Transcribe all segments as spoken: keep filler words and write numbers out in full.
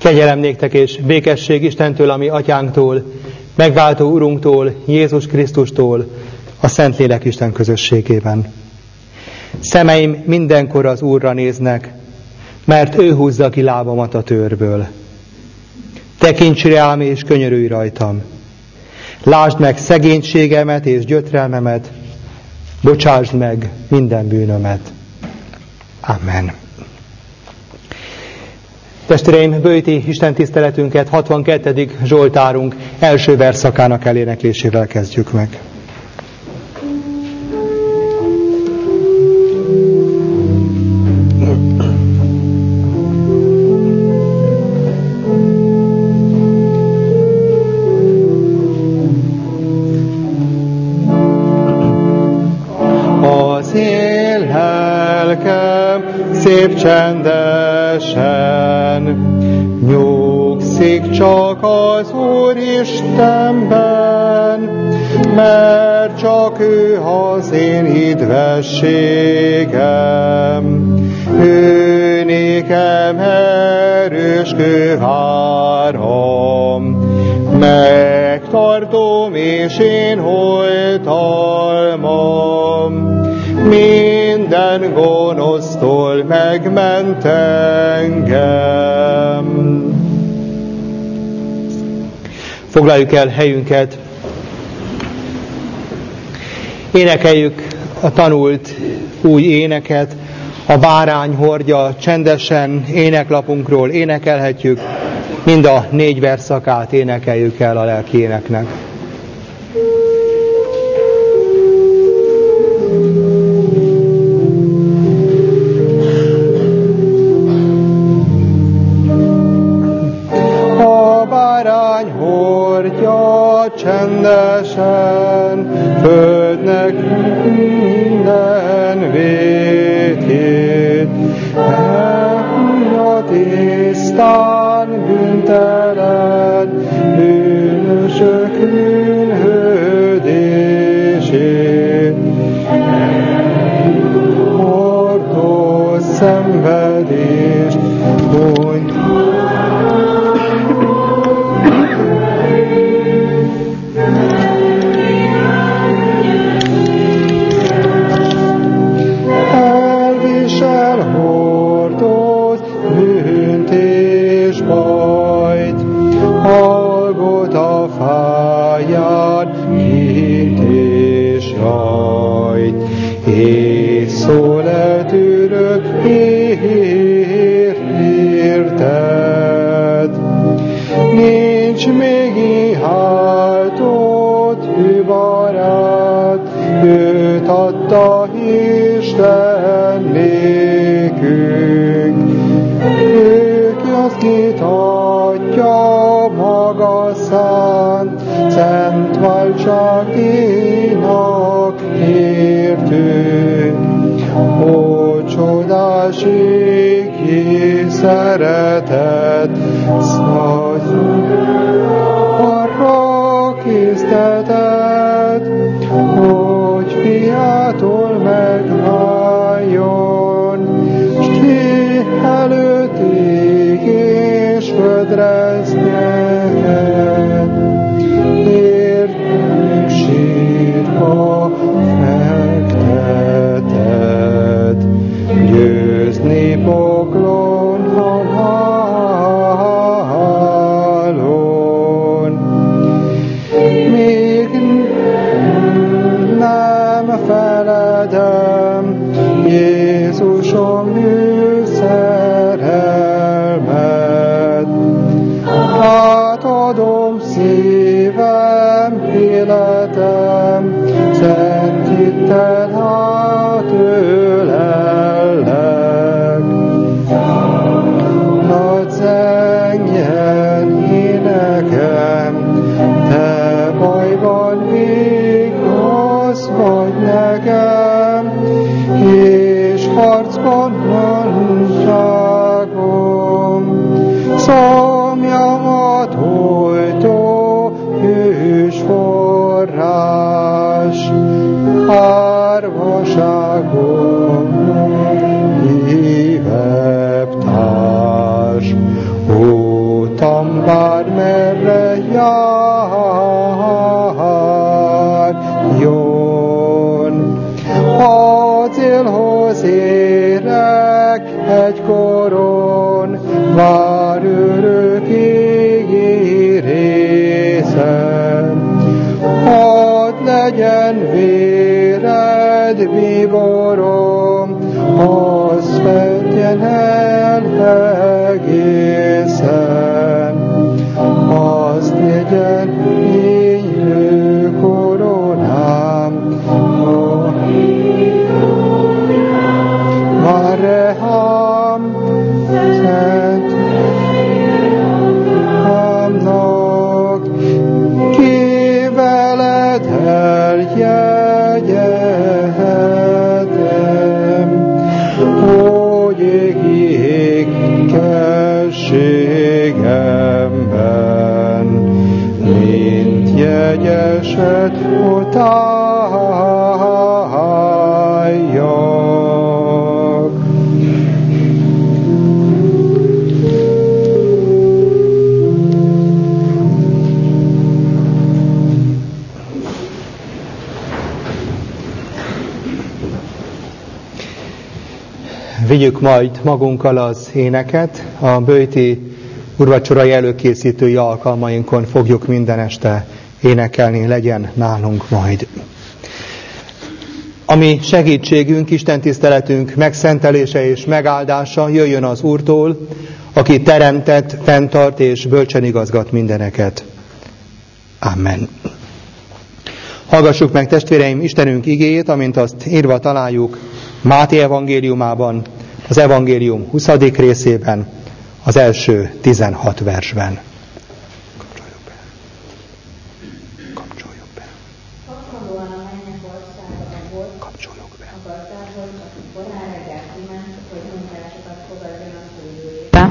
Kegyelem néktek és békesség Istentől, a mi atyánktól, megváltó Urunktól, Jézus Krisztustól, a Szentlélek Isten közösségében. Szemeim mindenkor az Úrra néznek, mert ő húzza ki lábamat a tőrből. Tekints rám és könyörülj rajtam. Lásd meg szegénységemet és gyötrelmemet, bocsásd meg minden bűnömet. Amen. Testvéreim, bőti Isten tiszteletünket hatvankettedik Zsoltárunk első verszakának eléneklésével kezdjük meg. Az én lelkem szép csendesen nyugszik csak az Úristenben, mert csak ő az én hidvességem. Ő nékem erős kőváram, megtartom és én oltalmam. Minden gonosztól megment engem. Foglaljuk el helyünket. Énekeljük a tanult új éneket. A bárány hordja csendesen éneklapunkról énekelhetjük. Mind a négy versszakát énekeljük el a lelki éneknek. Csendesen földnek minden vétét, elhúnya tisztán bűntelen bűnösök bűnhődését. Hordoz szenvedést, mondj és szól e tűrök érted. Nincs még iháltott ő barát, őt adta Isten nékünk. Ő ki azt kit adja maga szánt, szent váltságínak értünk. Ó, csodás égi szeretet, nagy arra késztetett, hogy fiától megváljon, s ti előtt ég és földrez neked. Értünk sírva fekteted, győzni poklon a hálón. Még nem feledem Jézusom ő szerelmet, átadom szívem, életem, szent hittel átölellek. Nagy zengjen énekem, te bajban vigasztalsz vagy nekem, és harcban mondságom. Szomjamat oltó hűs forrás, árvaságom hívebb társ. Ó, bíboron, vár örökkégi részem. Hadd legyen véred bíborom, az fedjen el egészen, azt legyen fénylő koronám, vár rám, szent rámnak, ki veled eljegyehetem, hogy ég kességemben, mint jegyeset utáljak. Vigyük majd magunkkal az éneket, a böjti urvacsorai előkészítői alkalmainkon fogjuk minden este énekelni, legyen nálunk majd. Ami segítségünk, istentiszteletünk megszentelése és megáldása jöjjön az Úrtól, aki teremtett, fenntart és bölcsen igazgat mindeneket. Amen. Hallgassuk meg, testvéreim, Istenünk igéjét, amint azt írva találjuk Máté evangéliumában, az evangélium huszadik részében, az első tizenhat versben. Kapcsoljuk be. Kapcsoljuk be. Hasonlóan a mennyek országa volt, Kapcsoljuk be. a gazdához, aki korán reggel kiment, hogy munkásokat fogadjon a szőlőjébe.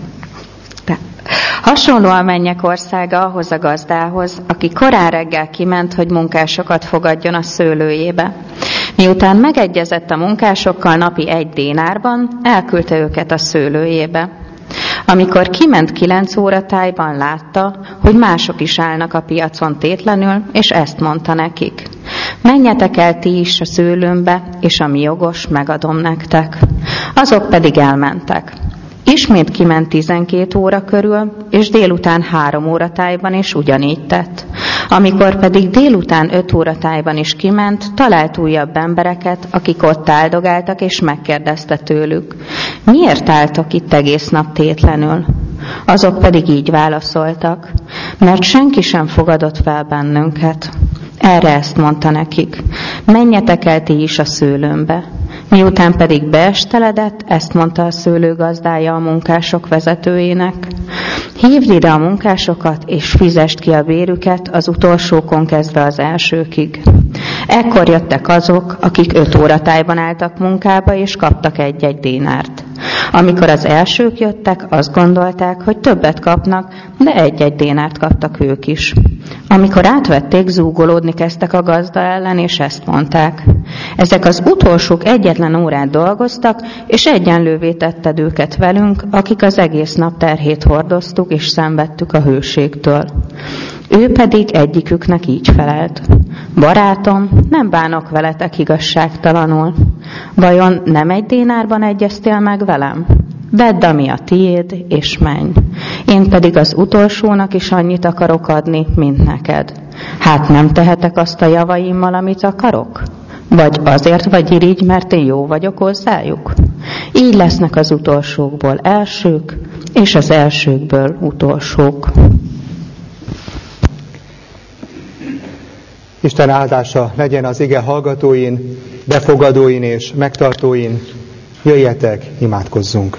Hasonló a mennyek országa ahhoz a gazdához, aki korán reggel kiment, hogy munkásokat fogadjon a szőlőjébe. Miután megegyezett a munkásokkal napi egy dénárban, elküldte őket a szőlőjébe. Amikor kiment kilenc óratájban, látta, hogy mások is állnak a piacon tétlenül, és ezt mondta nekik: menjetek el ti is a szőlőmbe, és ami jogos, megadom nektek. Azok pedig elmentek. Ismét kiment tizenkét óra körül, és délután három óratájban is ugyanígy tett. Amikor pedig délután öt óratájban is kiment, talált újabb embereket, akik ott áldogáltak, és megkérdezte tőlük: miért álltok itt egész nap tétlenül? Azok pedig így válaszoltak: mert senki sem fogadott fel bennünket. Erre ezt mondta nekik: menjetek el ti is a szőlőmbe. Miután pedig beesteledett, ezt mondta a szőlő gazdája a munkások vezetőjének: hívd ide a munkásokat, és fizest ki a bérüket az utolsókon kezdve az elsőkig. Ekkor jöttek azok, akik öt óratájban álltak munkába, és kaptak egy-egy dénárt. Amikor az elsők jöttek, azt gondolták, hogy többet kapnak, de egy-egy dénárt kaptak ők is. Amikor átvették, zúgolódni kezdtek a gazda ellen, és ezt mondták: ezek az utolsók egyetlen órát dolgoztak, és egyenlővé tetted őket velünk, akik az egész nap terhét hordoztuk, és szenvedtük a hőségtől. Ő pedig egyiküknek így felelt: barátom, nem bánok veletek igazságtalanul. Vajon nem egy dénárban egyeztél meg velem? Vedd, ami a tiéd, és menj. Én pedig az utolsónak is annyit akarok adni, mint neked. Hát nem tehetek azt a javaimmal, amit akarok? Vagy azért vagy irigy, mert én jó vagyok hozzájuk? Így lesznek az utolsókból elsők, és az elsőkből utolsók. Isten áldása legyen az ige hallgatóin, befogadóin és megtartóin. Jöjjetek, imádkozzunk!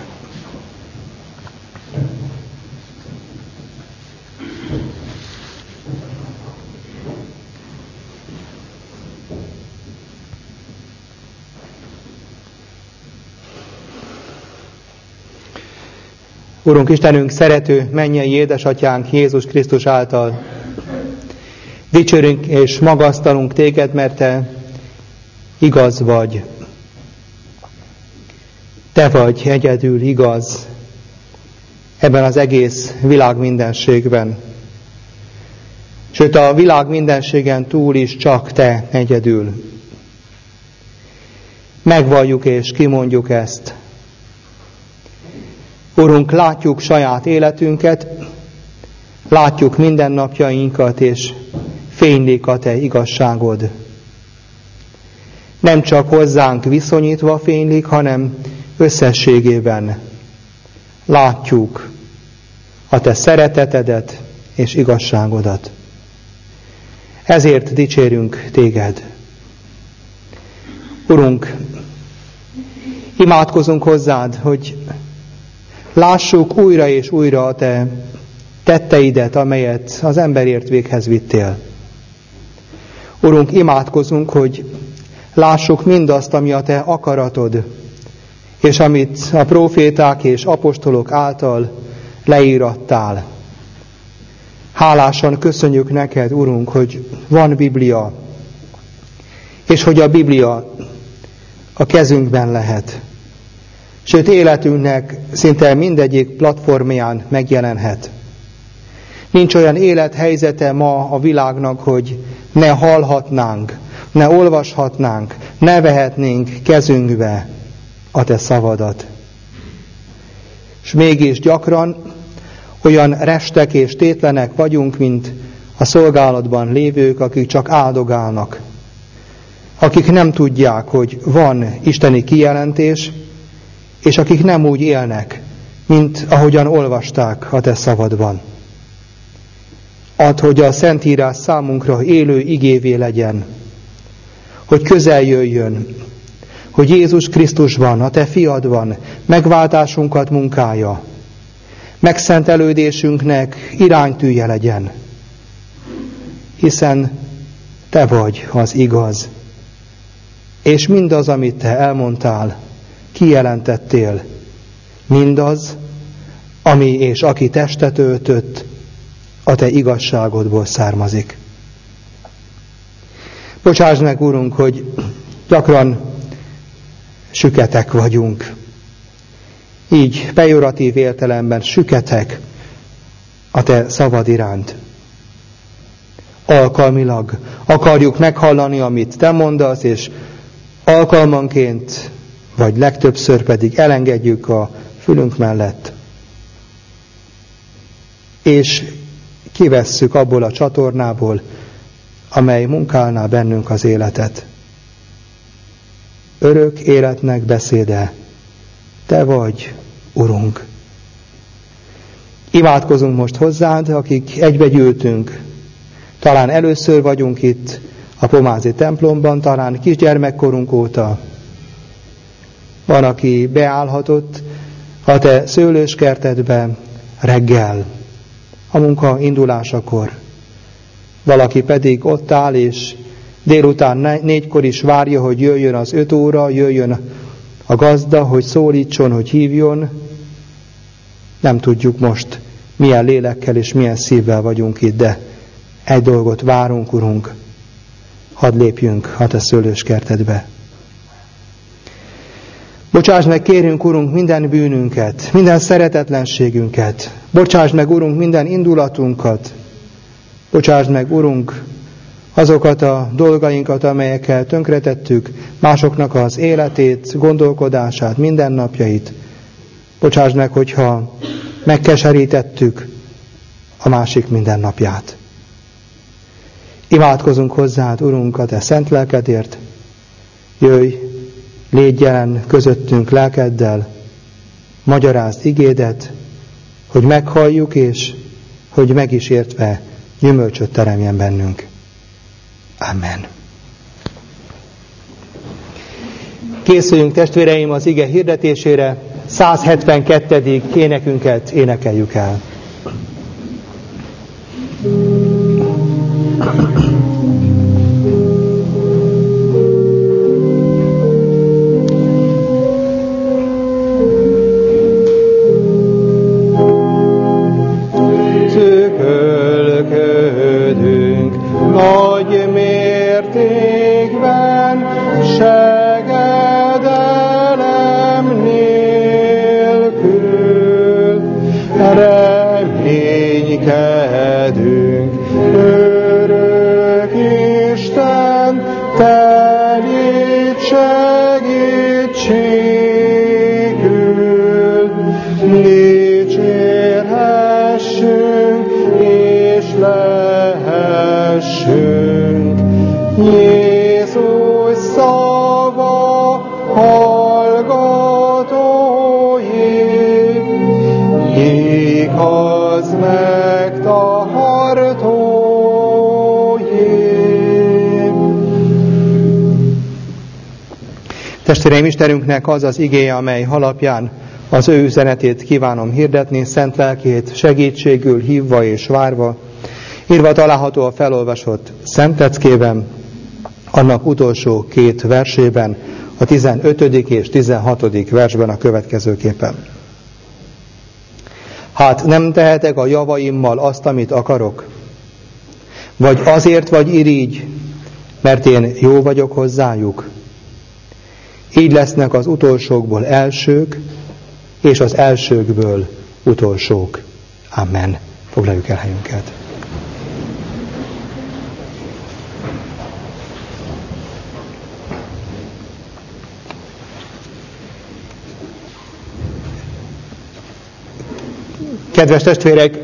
Urunk Istenünk, szerető mennyei édesatyánk Jézus Krisztus által dicsérünk és magasztalunk téged, mert te igaz vagy. Te vagy egyedül igaz ebben az egész világ mindenségben. Sőt, a világ mindenségen túl is csak te egyedül. Megvalljuk és kimondjuk ezt. Urunk, látjuk saját életünket, látjuk mindennapjainkat, és fénylik a Te igazságod. Nem csak hozzánk viszonyítva fénylik, hanem összességében látjuk a Te szeretetedet és igazságodat. Ezért dicsérünk Téged. Urunk, imádkozunk hozzád, hogy lássuk újra és újra a Te tetteidet, amelyet az emberért véghez vittél. Urunk, imádkozunk, hogy lássuk mindazt, ami a Te akaratod, és amit a próféták és apostolok által leírattál. Hálásan köszönjük neked, Urunk, hogy van Biblia, és hogy a Biblia a kezünkben lehet. Sőt, életünknek szinte mindegyik platformján megjelenhet. Nincs olyan élethelyzete ma a világnak, hogy ne hallhatnánk, ne olvashatnánk, ne vehetnénk kezünkbe a Te szavadat. És mégis gyakran olyan restek és tétlenek vagyunk, mint a szolgálatban lévők, akik csak áldogálnak, akik nem tudják, hogy van isteni kijelentés, és akik nem úgy élnek, mint ahogyan olvasták a Te szavadban. Add, hogy a Szentírás számunkra élő igévé legyen, hogy közel jöjjön, hogy Jézus Krisztusban, a Te fiadban megváltásunkat munkája, megszentelődésünknek iránytűje legyen, hiszen Te vagy az igaz, és mindaz, amit Te elmondtál, kijelentettél, mindaz, ami és aki testet öltött, a Te igazságodból származik. Bocsáss meg, Urunk, hogy gyakran süketek vagyunk. Így pejoratív értelemben süketek a Te szavad iránt. Alkalmilag akarjuk meghallani, amit Te mondasz, és alkalmanként, vagy legtöbbször pedig elengedjük a fülünk mellett. És kivesszük abból a csatornából, amely munkálná bennünk az életet. Örök életnek beszéde, Te vagy, Urunk. Imádkozunk most hozzád, akik egybegyűltünk. Talán először vagyunk itt a pomázi templomban, talán kisgyermekkorunk óta. Van, aki beállhatott a Te szőlőskertedbe reggel, a munka indulásakor. Valaki pedig ott áll, és délután négykor is várja, hogy jöjjön az öt óra, jöjjön a gazda, hogy szólítson, hogy hívjon. Nem tudjuk most, milyen lélekkel és milyen szívvel vagyunk itt, de egy dolgot várunk, Urunk, hadd lépjünk a Te szőlőskertedbe. Bocsáss meg, kérünk, Urunk, minden bűnünket, minden szeretetlenségünket. Bocsáss meg, Urunk, minden indulatunkat. Bocsáss meg, Urunk, azokat a dolgainkat, amelyekkel tönkretettük másoknak az életét, gondolkodását, mindennapjait. Bocsáss meg, hogyha megkeserítettük a másik mindennapját. Imádkozunk hozzád, Urunk, a Te szent lelkedért. Jöjj, légy jelen közöttünk lelkeddel, magyarázd igédet, hogy meghalljuk, és hogy meg is értve gyümölcsöt teremjen bennünk. Amen. Készüljünk, testvéreim, az ige hirdetésére, száz hetvenkettedik énekünket énekeljük el. Szökölködünk nagy mértékben, segedelem nélkül, reménykedünk, örök Isten, Te légy segítségül, dicsérhessünk és lehessünk. Jézus szava hallgatói, igaz megtahartói. Testvéreim, Istenünknek az az igéje, amely alapján az ő üzenetét kívánom hirdetni, szent lelkét segítségül hívva és várva, írva található a felolvasott Szent Leckében, annak utolsó két versében, a tizenötödik és tizenhatodik versben a következőképpen. Hát nem tehetek a javaimmal azt, amit akarok? Vagy azért vagy irigy, mert én jó vagyok hozzájuk? Így lesznek az utolsókból elsők, és az elsőkből utolsók. Amen. Foglaljuk el helyünket. Kedves testvérek,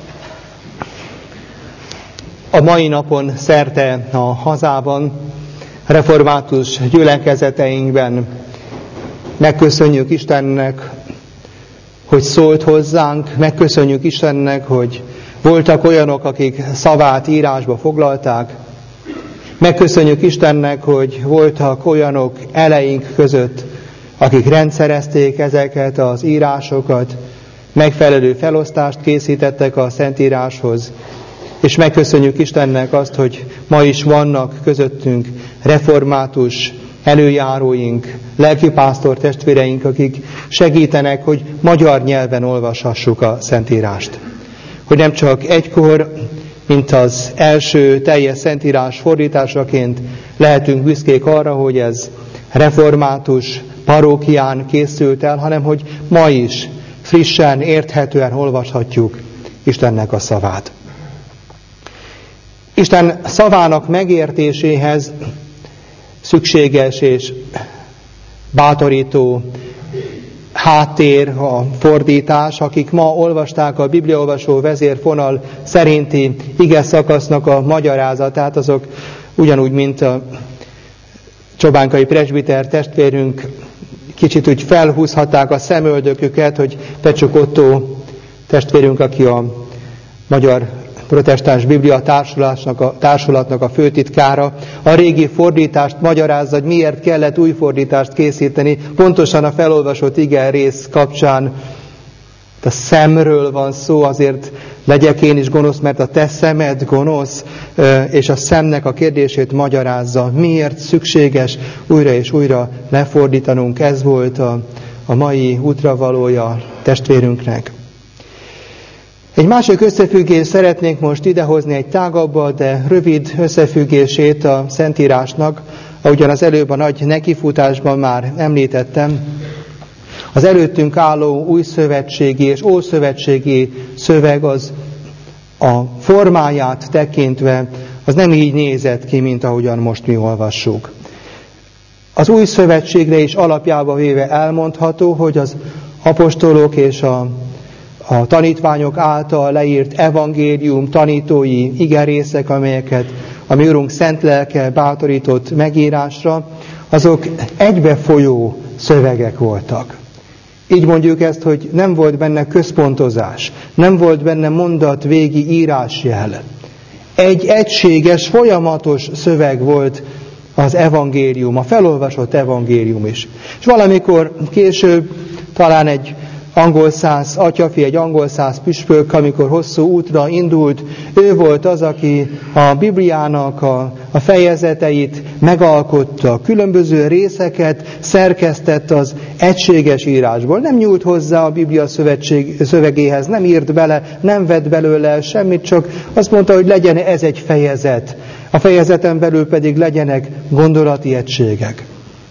a mai napon szerte a hazában, református gyülekezeteinkben megköszönjük Istennek, hogy szólt hozzánk, megköszönjük Istennek, hogy voltak olyanok, akik szavát írásba foglalták. Megköszönjük Istennek, hogy voltak olyanok eleink között, akik rendszerezték ezeket az írásokat, megfelelő felosztást készítettek a Szentíráshoz, és megköszönjük Istennek azt, hogy ma is vannak közöttünk református előjáróink, lelkipásztor testvéreink, akik segítenek, hogy magyar nyelven olvashassuk a Szentírást. Hogy nem csak egykor, mint az első teljes Szentírás fordításaként lehetünk büszkék arra, hogy ez református parókián készült el, hanem hogy ma is frissen, érthetően olvashatjuk Istennek a szavát. Isten szavának megértéséhez szükséges és bátorító háttér, a fordítás. Akik ma olvasták a bibliaolvasó vezérfonal szerinti ige szakasznak a magyarázatát, azok ugyanúgy, mint a csobánkai presbiter testvérünk, kicsit úgy felhúzhatták a szemöldöküket, hogy Pecsuk Ottó testvérünk, aki a Magyar Protestáns Biblia Társulatnak a, társulatnak a főtitkára, a régi fordítást magyarázza, hogy miért kellett új fordítást készíteni, pontosan a felolvasott ige rész kapcsán. A szemről van szó, azért legyek én is gonosz, mert a te szemed gonosz, és a szemnek a kérdését magyarázza. Miért szükséges újra és újra lefordítanunk? Ez volt a, a mai útravalója testvérünknek. Egy másik összefüggést szeretnénk most idehozni, egy tágabb, de rövid összefüggését a Szentírásnak, ahogyan az előbb a nagy nekifutásban már említettem. Az előttünk álló újszövetségi és ószövetségi szöveg az a formáját tekintve, az nem így nézett ki, mint ahogyan most mi olvassuk. Az új szövetségre is alapjába véve elmondható, hogy az apostolok és a, a tanítványok által leírt evangélium tanítói igerészek, amelyeket a mi Urunk szent lelke bátorított megírásra, azok egybefolyó szövegek voltak. Így mondjuk ezt, hogy nem volt benne központozás, nem volt benne mondat végi írásjel. Egy egységes, folyamatos szöveg volt az evangélium, a felolvasott evangélium is. És valamikor később talán egy angol száz atyafi, egy angol száz püspök, amikor hosszú útra indult, ő volt az, aki a Bibliának a, a fejezeteit megalkotta, különböző részeket szerkesztett az egységes írásból. Nem nyúlt hozzá a Biblia szövetség, szövegéhez, nem írt bele, nem vett belőle semmit, csak azt mondta, hogy legyen ez egy fejezet. A fejezeten belül pedig legyenek gondolati egységek.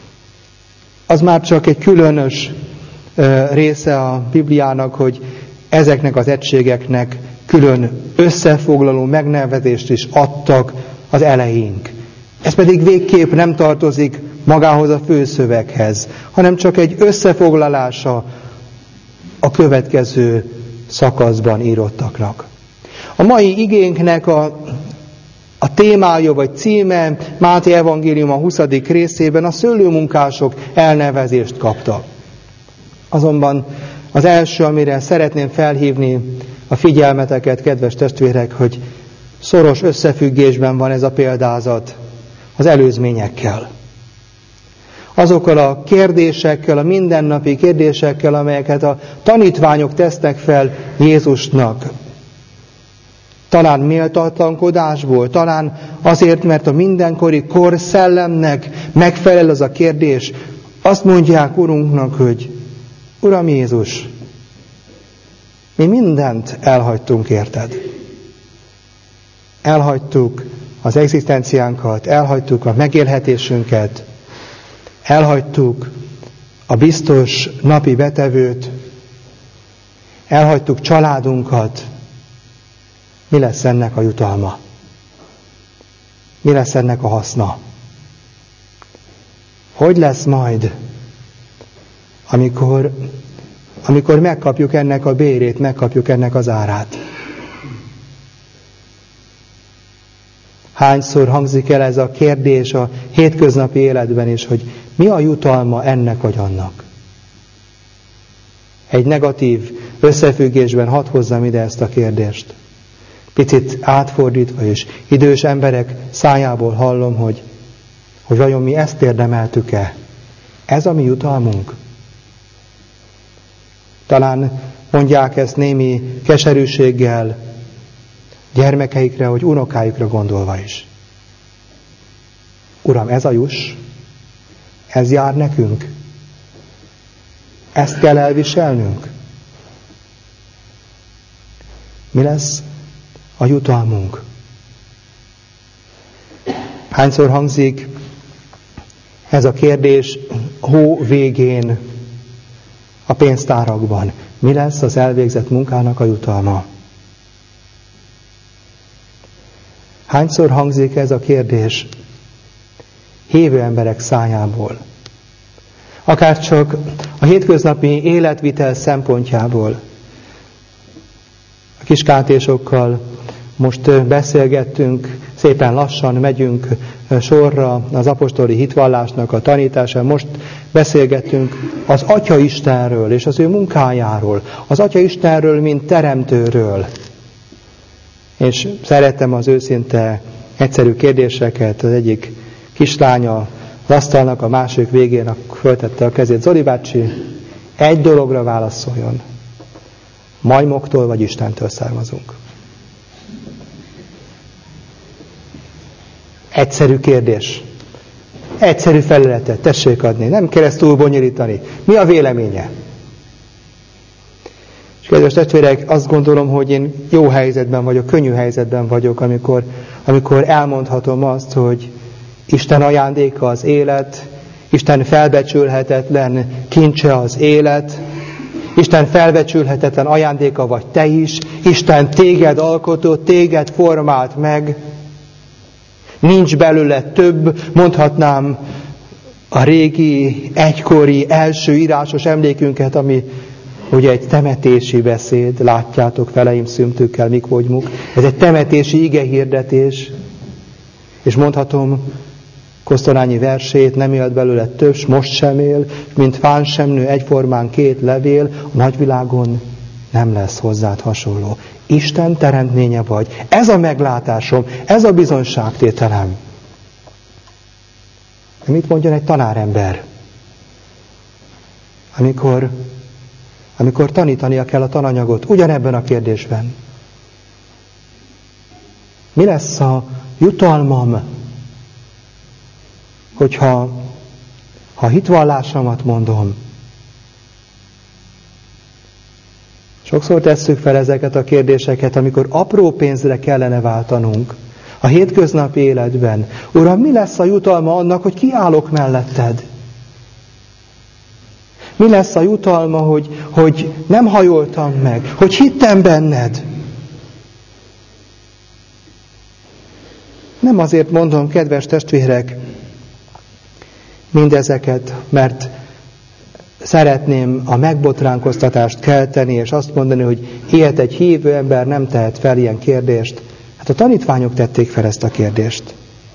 Az már csak egy különös része a Bibliának, hogy ezeknek az egységeknek külön összefoglaló megnevezést is adtak az eleink. Ez pedig végképp nem tartozik magához a főszöveghez, hanem csak egy összefoglalása a következő szakaszban írottaknak. A mai igénknek a, a témája vagy címe Máté evangélium a huszadik részében a szőlőmunkások elnevezést kapta. Azonban az első, amire szeretném felhívni a figyelmeteket, kedves testvérek, hogy szoros összefüggésben van ez a példázat az előzményekkel. Azokkal a kérdésekkel, a mindennapi kérdésekkel, amelyeket a tanítványok tesznek fel Jézusnak. Talán méltatlankodásból, talán azért, mert a mindenkori korszellemnek megfelel az a kérdés. Azt mondják Urunknak, hogy Uram Jézus, mi mindent elhagytunk érted. Elhagytuk az egzisztenciánkat, elhagytuk a megélhetésünket, elhagytuk a biztos napi betevőt, elhagytuk családunkat. Mi lesz ennek a jutalma? Mi lesz ennek a haszna? Hogy lesz majd, amikor, amikor megkapjuk ennek a bérét, megkapjuk ennek az árát? Hányszor hangzik el ez a kérdés a hétköznapi életben is, hogy mi a jutalma ennek vagy annak? Egy negatív összefüggésben hadd hozzam ide ezt a kérdést. Picit átfordítva is idős emberek szájából hallom, hogy, hogy vajon mi ezt érdemeltük-e? Ez a mi jutalmunk? Talán mondják ezt némi keserűséggel gyermekeikre, hogy unokáikra gondolva is. Uram, ez a juss? Ez jár nekünk? Ezt kell elviselnünk? Mi lesz a jutalmunk? Hányszor hangzik ez a kérdés hó végén a pénztárakban? Mi lesz az elvégzett munkának a jutalma? Hányszor hangzik ez a kérdés hívő emberek szájából? Akár csak a hétköznapi életvitel szempontjából. A kiskátésokkal most beszélgettünk, szépen lassan megyünk sorra az apostoli hitvallásnak a tanítása. Most beszélgettünk az Atya Istenről és az ő munkájáról, az Atya Istenről, mint teremtőről. És szerettem az őszinte, egyszerű kérdéseket. Az egyik kislánya az asztalnak a másik végén föltette a kezét. Zoli bácsi, egy dologra válaszoljon. Majmoktól vagy Istentől származunk? Egyszerű kérdés. Egyszerű felületet tessék adni. Nem kell túl bonyolítani. Mi a véleménye? És kedves testvérek, azt gondolom, hogy én jó helyzetben vagyok, könnyű helyzetben vagyok, amikor, amikor elmondhatom azt, hogy Isten ajándéka az élet, Isten felbecsülhetetlen kincse az élet, Isten felbecsülhetetlen ajándéka vagy te is, Isten téged alkotott, téged formált meg, nincs belőle több, mondhatnám a régi, egykori, első írásos emlékünket, ami ugye egy temetési beszéd, látjátok feleim szümtükkel, mik vagymuk, ez egy temetési igehirdetés, és mondhatom Kosztolányi versét, nem élt belőle több, s most sem él, mint fán sem nő egyformán két levél, a nagyvilágon nem lesz hozzád hasonló. Isten teremtménye vagy. Ez a meglátásom, ez a bizonságtételem. Mit mondjon egy tanárember? Amikor, amikor tanítania kell a tananyagot, ugyanebben a kérdésben. Mi lesz a jutalmam, hogyha ha hitvallásomat mondom? Sokszor tesszük fel ezeket a kérdéseket, amikor apró pénzre kellene váltanunk a hétköznapi életben. Uram, mi lesz a jutalma annak, hogy kiállok melletted? Mi lesz a jutalma, hogy, hogy nem hajoltam meg, hogy hittem benned? Nem azért mondom, kedves testvérek, mindezeket, mert szeretném a megbotránkoztatást kelteni, és azt mondani, hogy ilyet egy hívő ember nem tehet fel ilyen kérdést. Hát a tanítványok tették fel ezt a kérdést.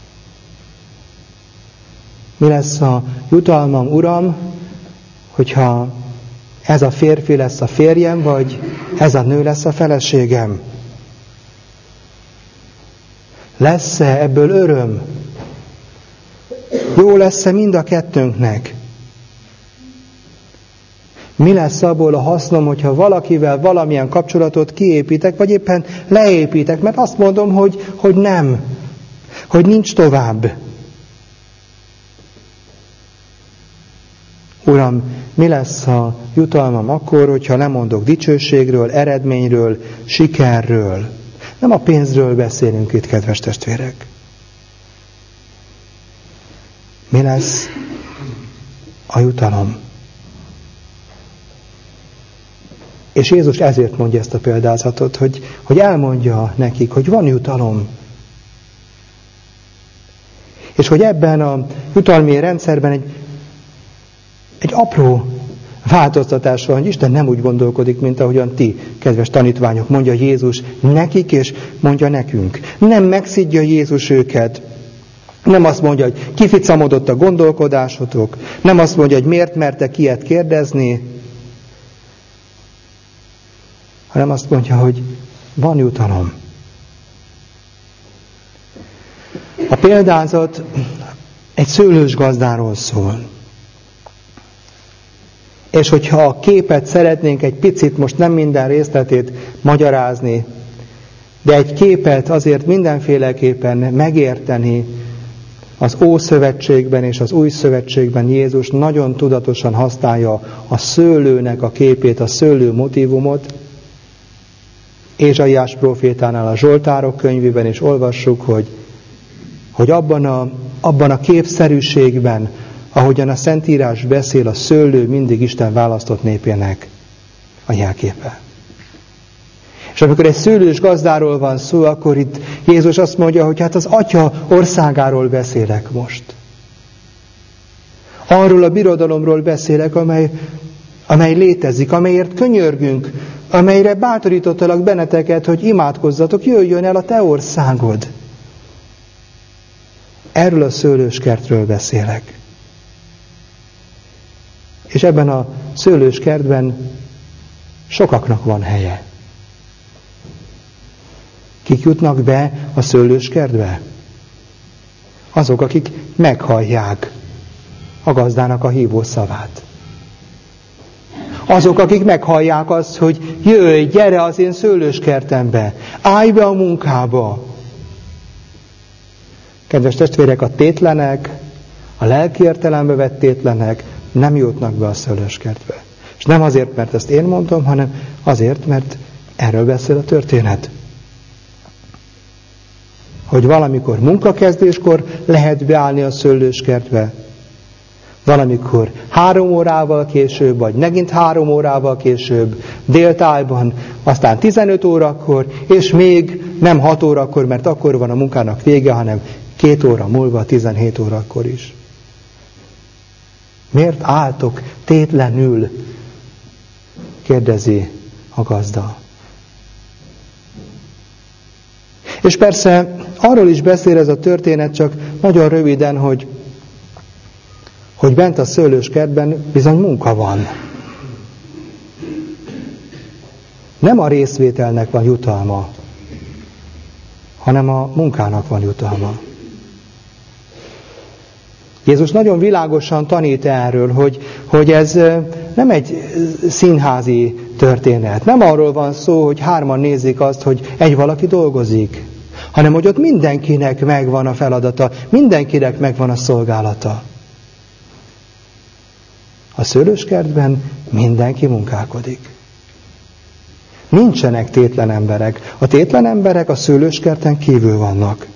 Mi lesz a jutalmam, Uram, hogyha ez a férfi lesz a férjem, vagy ez a nő lesz a feleségem? Lesz-e ebből öröm? Jó lesz-e mind a kettőnknek? Mi lesz abból a hasznom, hogyha valakivel valamilyen kapcsolatot kiépítek, vagy éppen leépítek, mert azt mondom, hogy, hogy nem, hogy nincs tovább. Uram, mi lesz a jutalmam akkor, hogyha lemondok dicsőségről, eredményről, sikerről? Nem a pénzről beszélünk itt, kedves testvérek. Mi lesz a jutalom? És Jézus ezért mondja ezt a példázatot, hogy, hogy elmondja nekik, hogy van jutalom. És hogy ebben a jutalmi rendszerben egy, egy apró változtatás van, hogy Isten nem úgy gondolkodik, mint ahogyan ti, kedves tanítványok, mondja Jézus nekik, és mondja nekünk. Nem megszidja Jézus őket. Nem azt mondja, hogy kificamodott a gondolkodásotok. Nem azt mondja, hogy miért mertek ilyet kérdezni, hanem azt mondja, hogy van jutalom. A példázat egy szőlős gazdáról szól. És hogyha a képet szeretnénk egy picit, most nem minden részletét magyarázni, de egy képet azért mindenféleképpen megérteni, az Ószövetségben és az Új Szövetségben Jézus nagyon tudatosan használja a szőlőnek a képét, a szőlő motívumot. Ézsaiás prófétánál, a Zsoltárok könyvében is olvassuk, hogy, hogy abban, a, abban a képszerűségben, ahogyan a Szentírás beszél, a szőlő mindig Isten választott népének a jelképe. És amikor egy szőlős gazdáról van szó, akkor itt Jézus azt mondja, hogy hát az Atya országáról beszélek most. Arról a birodalomról beszélek, amely, amely létezik, amelyért könyörgünk, amelyre bátorítottalak benneteket, hogy imádkozzatok, jöjjön el a te országod. Erről a szőlőskertről beszélek. És ebben a szőlőskertben sokaknak van helye. Kik jutnak be a szőlőskertbe? Azok, akik meghallják a gazdának a hívó szavát. Azok, akik meghallják azt, hogy jöjj, gyere az én szőlőskertembe, állj be a munkába. Kedves testvérek, a tétlenek, a lelki értelembe vett tétlenek nem jutnak be a szőlőskertbe. És nem azért, mert ezt én mondom, hanem azért, mert erről beszél a történet. Hogy valamikor munkakezdéskor lehet beállni a szőlőskertbe, valamikor három órával később, vagy megint három órával később, déltájban, aztán tizenöt órakor, és még nem hat órakor, mert akkor van a munkának vége, hanem két óra múlva, tizenhét órakor is. Miért álltok tétlenül? Kérdezi a gazda. És persze arról is beszél ez a történet, csak nagyon röviden, hogy, hogy bent a szőlőskertben bizony munka van. Nem a részvételnek van jutalma, hanem a munkának van jutalma. Jézus nagyon világosan tanít erről, hogy, hogy ez nem egy színházi történet. Nem arról van szó, hogy hárman nézik azt, hogy egy valaki dolgozik, hanem hogy ott mindenkinek megvan a feladata, mindenkinek megvan a szolgálata. A szőlőskertben mindenki munkálkodik. Nincsenek tétlen emberek. A tétlen emberek a szőlőskerten kívül vannak.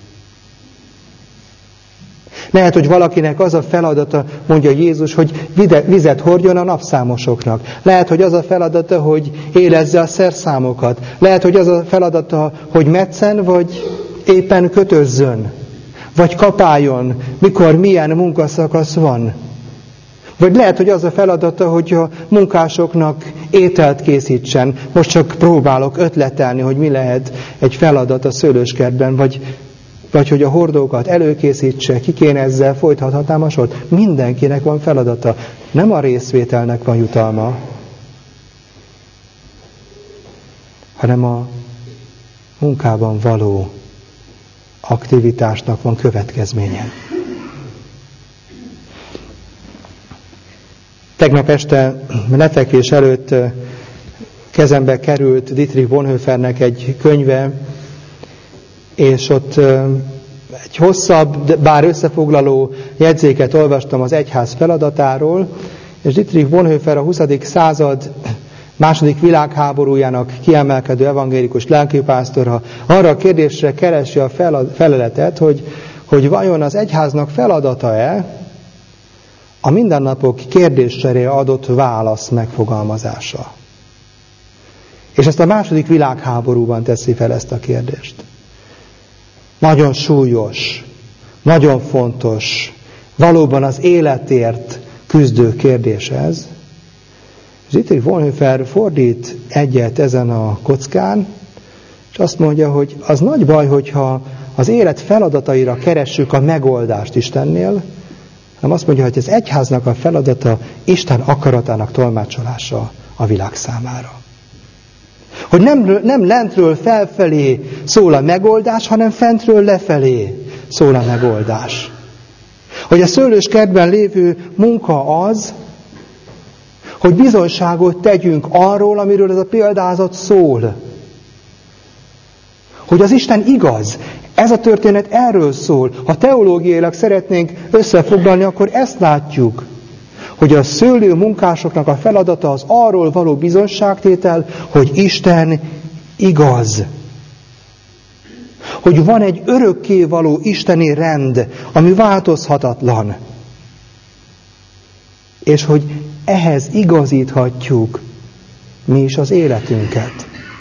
Lehet, hogy valakinek az a feladata, mondja Jézus, hogy vizet hordjon a napszámosoknak. Lehet, hogy az a feladata, hogy érezze a szerszámokat. Lehet, hogy az a feladata, hogy metszen, vagy éppen kötözzön. Vagy kapáljon, mikor milyen munkaszakasz van. Vagy lehet, hogy az a feladata, hogy a munkásoknak ételt készítsen. Most csak próbálok ötletelni, hogy mi lehet egy feladat a szőlőskertben, vagy, vagy hogy a hordókat előkészítse, ki kéne ezzel, folytathatnám a sort. Mindenkinek van feladata. Nem a részvételnek van jutalma, hanem a munkában való aktivitásnak van következménye. Tegnap este lefekvés előtt kezembe került Dietrich Bonhoeffernek egy könyve, és ott egy hosszabb, bár összefoglaló jegyzéket olvastam az egyház feladatáról, és Dietrich Bonhoeffer a huszadik század második világháborújának kiemelkedő evangélikus lelkipásztora arra a kérdésre keresi a feleletet, hogy, hogy vajon az egyháznak feladata-e a mindennapok kérdésére adott válasz megfogalmazása. És ezt a második világháborúban teszi fel ezt a kérdést. Nagyon súlyos, nagyon fontos, valóban az életért küzdő kérdés ez. Dietrich Bonhoeffer fordít egyet ezen a kockán, és azt mondja, hogy az nagy baj, hogyha az élet feladataira keressük a megoldást Istennél, hanem azt mondja, hogy az egyháznak a feladata Isten akaratának tolmácsolása a világ számára. Hogy nem, nem lentről felfelé szól a megoldás, hanem fentről lefelé szól a megoldás. Hogy a szőlőskertben lévő munka az, hogy bizonyságot tegyünk arról, amiről ez a példázat szól. Hogy az Isten igaz. Ez a történet erről szól. Ha teológiailag szeretnénk összefoglalni, akkor ezt látjuk. Hogy a szőlő munkásoknak a feladata az arról való bizonyságtétel, hogy Isten igaz. Hogy van egy örökkévaló isteni rend, ami változhatatlan. És hogy ehhez igazíthatjuk mi is az életünket.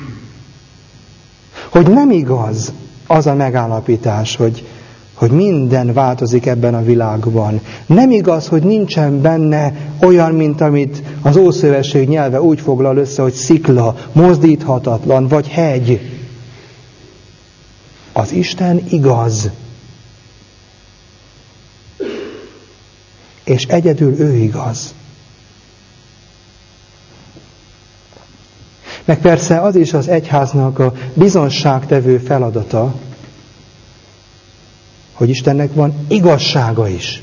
Hogy nem igaz az a megállapítás, hogy, hogy minden változik ebben a világban. Nem igaz, hogy nincsen benne olyan, mint amit az Ószövetség nyelve úgy foglal össze, hogy szikla, mozdíthatatlan, vagy hegy. Az Isten igaz. És egyedül ő igaz. Meg persze az is az egyháznak a bizonságtevő feladata, hogy Istennek van igazsága is.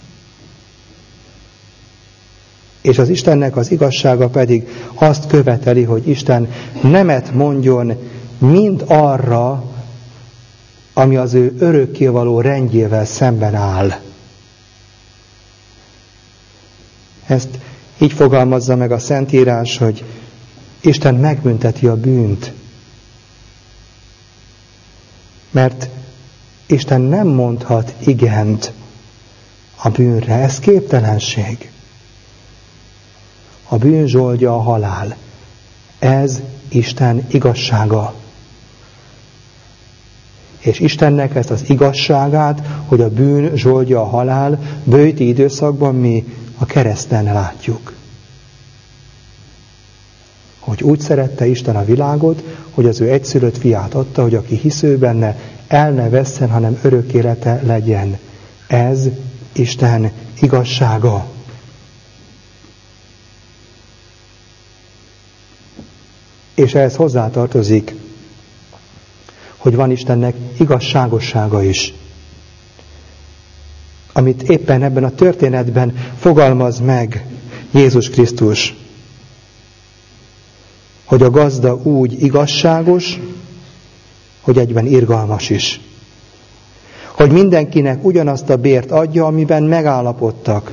És az Istennek az igazsága pedig azt követeli, hogy Isten nemet mondjon mind arra, ami az ő örökkévaló rendjével szemben áll. Ezt így fogalmazza meg a Szentírás, hogy Isten megbünteti a bűnt. Mert Isten nem mondhat igent a bűnre. Ez képtelenség. A bűn zsoldja a halál. Ez Isten igazsága. És Istennek ezt az igazságát, hogy a bűn zsoldja a halál, böjti időszakban mi a kereszten látjuk. Hogy úgy szerette Isten a világot, hogy az ő egyszülött fiát adta, hogy aki hisz ő benne, el ne vesszen, hanem örök élete legyen. Ez Isten igazsága. És ehhez hozzátartozik, hogy van Istennek igazságossága is. Amit éppen ebben a történetben fogalmaz meg Jézus Krisztus. Hogy a gazda úgy igazságos, hogy egyben irgalmas is. Hogy mindenkinek ugyanazt a bért adja, amiben megállapodtak.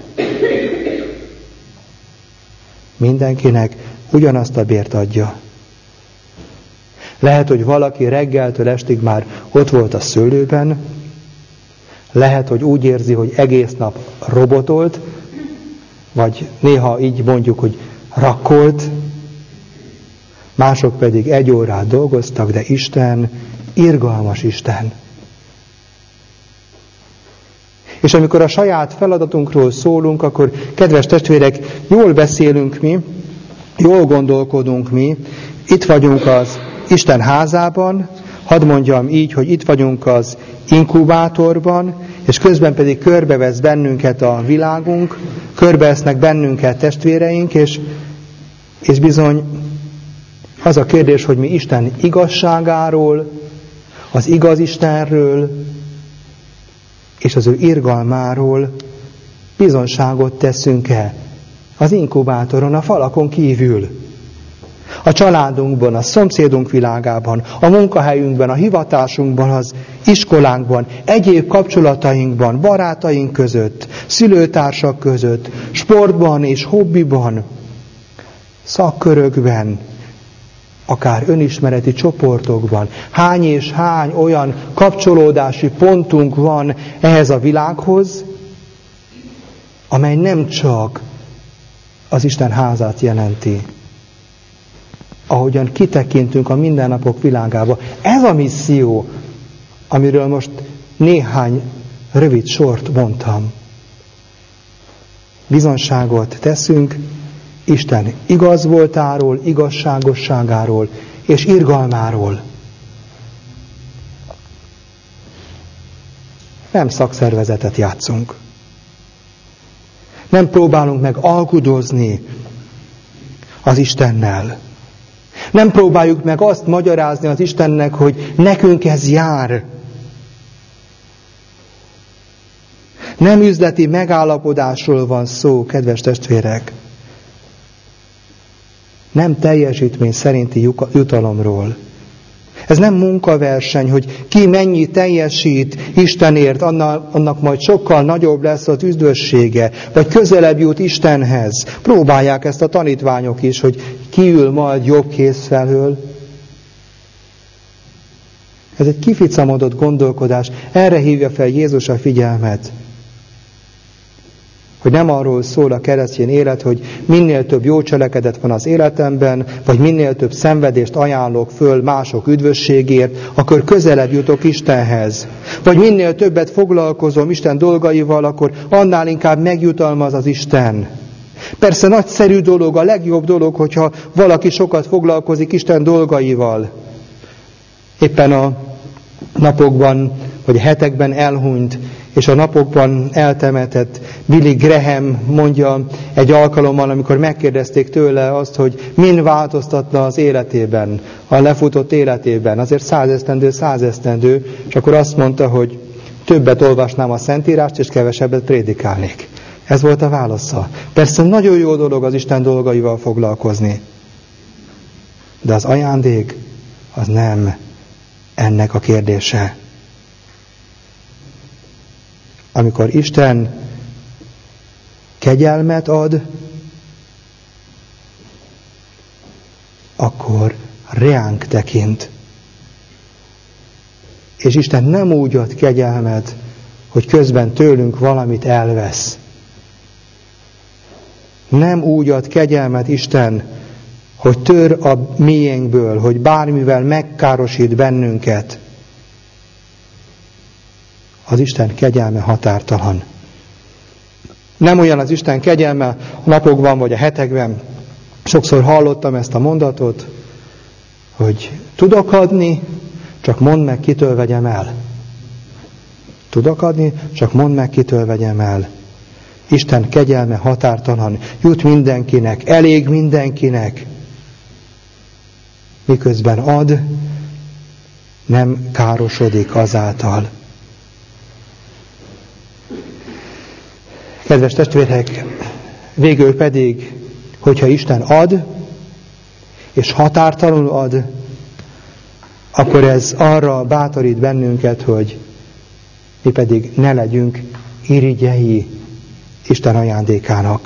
Mindenkinek ugyanazt a bért adja. Lehet, hogy valaki reggeltől estig már ott volt a szőlőben, lehet, hogy úgy érzi, hogy egész nap robotolt, vagy néha így mondjuk, hogy rakkolt, mások pedig egy órát dolgoztak, de Isten irgalmas Isten. És amikor a saját feladatunkról szólunk, akkor kedves testvérek, jól beszélünk mi, jól gondolkodunk mi, itt vagyunk az Isten házában, hadd mondjam így, hogy itt vagyunk az inkubátorban, és közben pedig körbevesz bennünket a világunk, körbevesznek bennünket testvéreink, és, és bizony az a kérdés, hogy mi Isten igazságáról, az igaz Istenről, és az ő irgalmáról bizonságot teszünk-e az inkubátoron, a falakon kívül. A családunkban, a szomszédunk világában, a munkahelyünkben, a hivatásunkban, az iskolánkban, egyéb kapcsolatainkban, barátaink között, szülőtársak között, sportban és hobbiban, szakkörökben, akár önismereti csoportokban. Hány és hány olyan kapcsolódási pontunk van ehhez a világhoz, amely nem csak az Isten házát jelenti. Ahogyan kitekintünk a mindennapok világába. Ez a misszió, amiről most néhány rövid sort mondtam. Bizonságot teszünk Isten igaz voltáról, igazságosságáról és irgalmáról. Nem szakszervezetet játszunk. Nem próbálunk meg alkudozni az Istennel. Nem próbáljuk meg azt magyarázni az Istennek, hogy nekünk ez jár. Nem üzleti megállapodásról van szó, kedves testvérek. Nem teljesítmény szerinti jutalomról. Ez nem munkaverseny, hogy ki mennyi teljesít Istenért, annak, annak majd sokkal nagyobb lesz az üdvössége, vagy közelebb jut Istenhez. Próbálják ezt a tanítványok is, hogy ki ül majd jobb kéz felől. Ez egy kificamodott gondolkodás. Erre hívja fel Jézus a figyelmet. Hogy nem arról szól a keresztény élet, hogy minél több jó cselekedet van az életemben, vagy minél több szenvedést ajánlok föl mások üdvösségért, akkor közelebb jutok Istenhez. Vagy minél többet foglalkozom Isten dolgaival, akkor annál inkább megjutalmaz az Isten. Persze nagyszerű dolog, a legjobb dolog, hogyha valaki sokat foglalkozik Isten dolgaival. Éppen a napokban, vagy a hetekben elhunyt, és a napokban eltemetett Billy Graham mondja egy alkalommal, amikor megkérdezték tőle azt, hogy min változtatna az életében, a lefutott életében, azért százesztendő, százesztendő, és akkor azt mondta, hogy többet olvasnám a Szentírást, és kevesebbet prédikálnék. Ez volt a válasza. Persze nagyon jó dolog az Isten dolgaival foglalkozni, de az ajándék az nem ennek a kérdése. Amikor Isten kegyelmet ad, akkor reánk tekint. És Isten nem úgy ad kegyelmet, hogy közben tőlünk valamit elvesz. Nem úgy ad kegyelmet Isten, hogy tör a miénkből, hogy bármivel megkárosít bennünket. Az Isten kegyelme határtalan. Nem olyan az Isten kegyelme a napokban vagy a hetekben. Sokszor hallottam ezt a mondatot, hogy tudok adni, csak mondd meg, kitől vegyem el. Tudok adni, csak mondd meg, kitől vegyem el. Isten kegyelme határtalan, jut mindenkinek, elég mindenkinek. Miközben ad, nem károsodik azáltal. Kedves testvérek, végül pedig, hogyha Isten ad, és határtalanul ad, akkor ez arra bátorít bennünket, hogy mi pedig ne legyünk irigyei Isten ajándékának.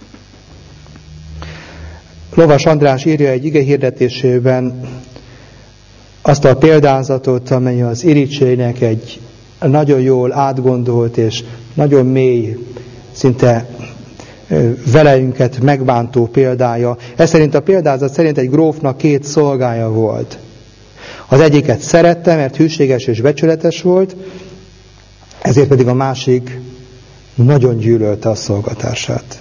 Lovas András írja egy igehirdetésében azt a példázatot, amely az irigységnek egy nagyon jól átgondolt és nagyon mély, szinte velejünket megbántó példája. Ez szerint a példázat szerint egy grófnak két szolgája volt. Az egyiket szerette, mert hűséges és becsületes volt, ezért pedig a másik nagyon gyűlölte a szolgatársát.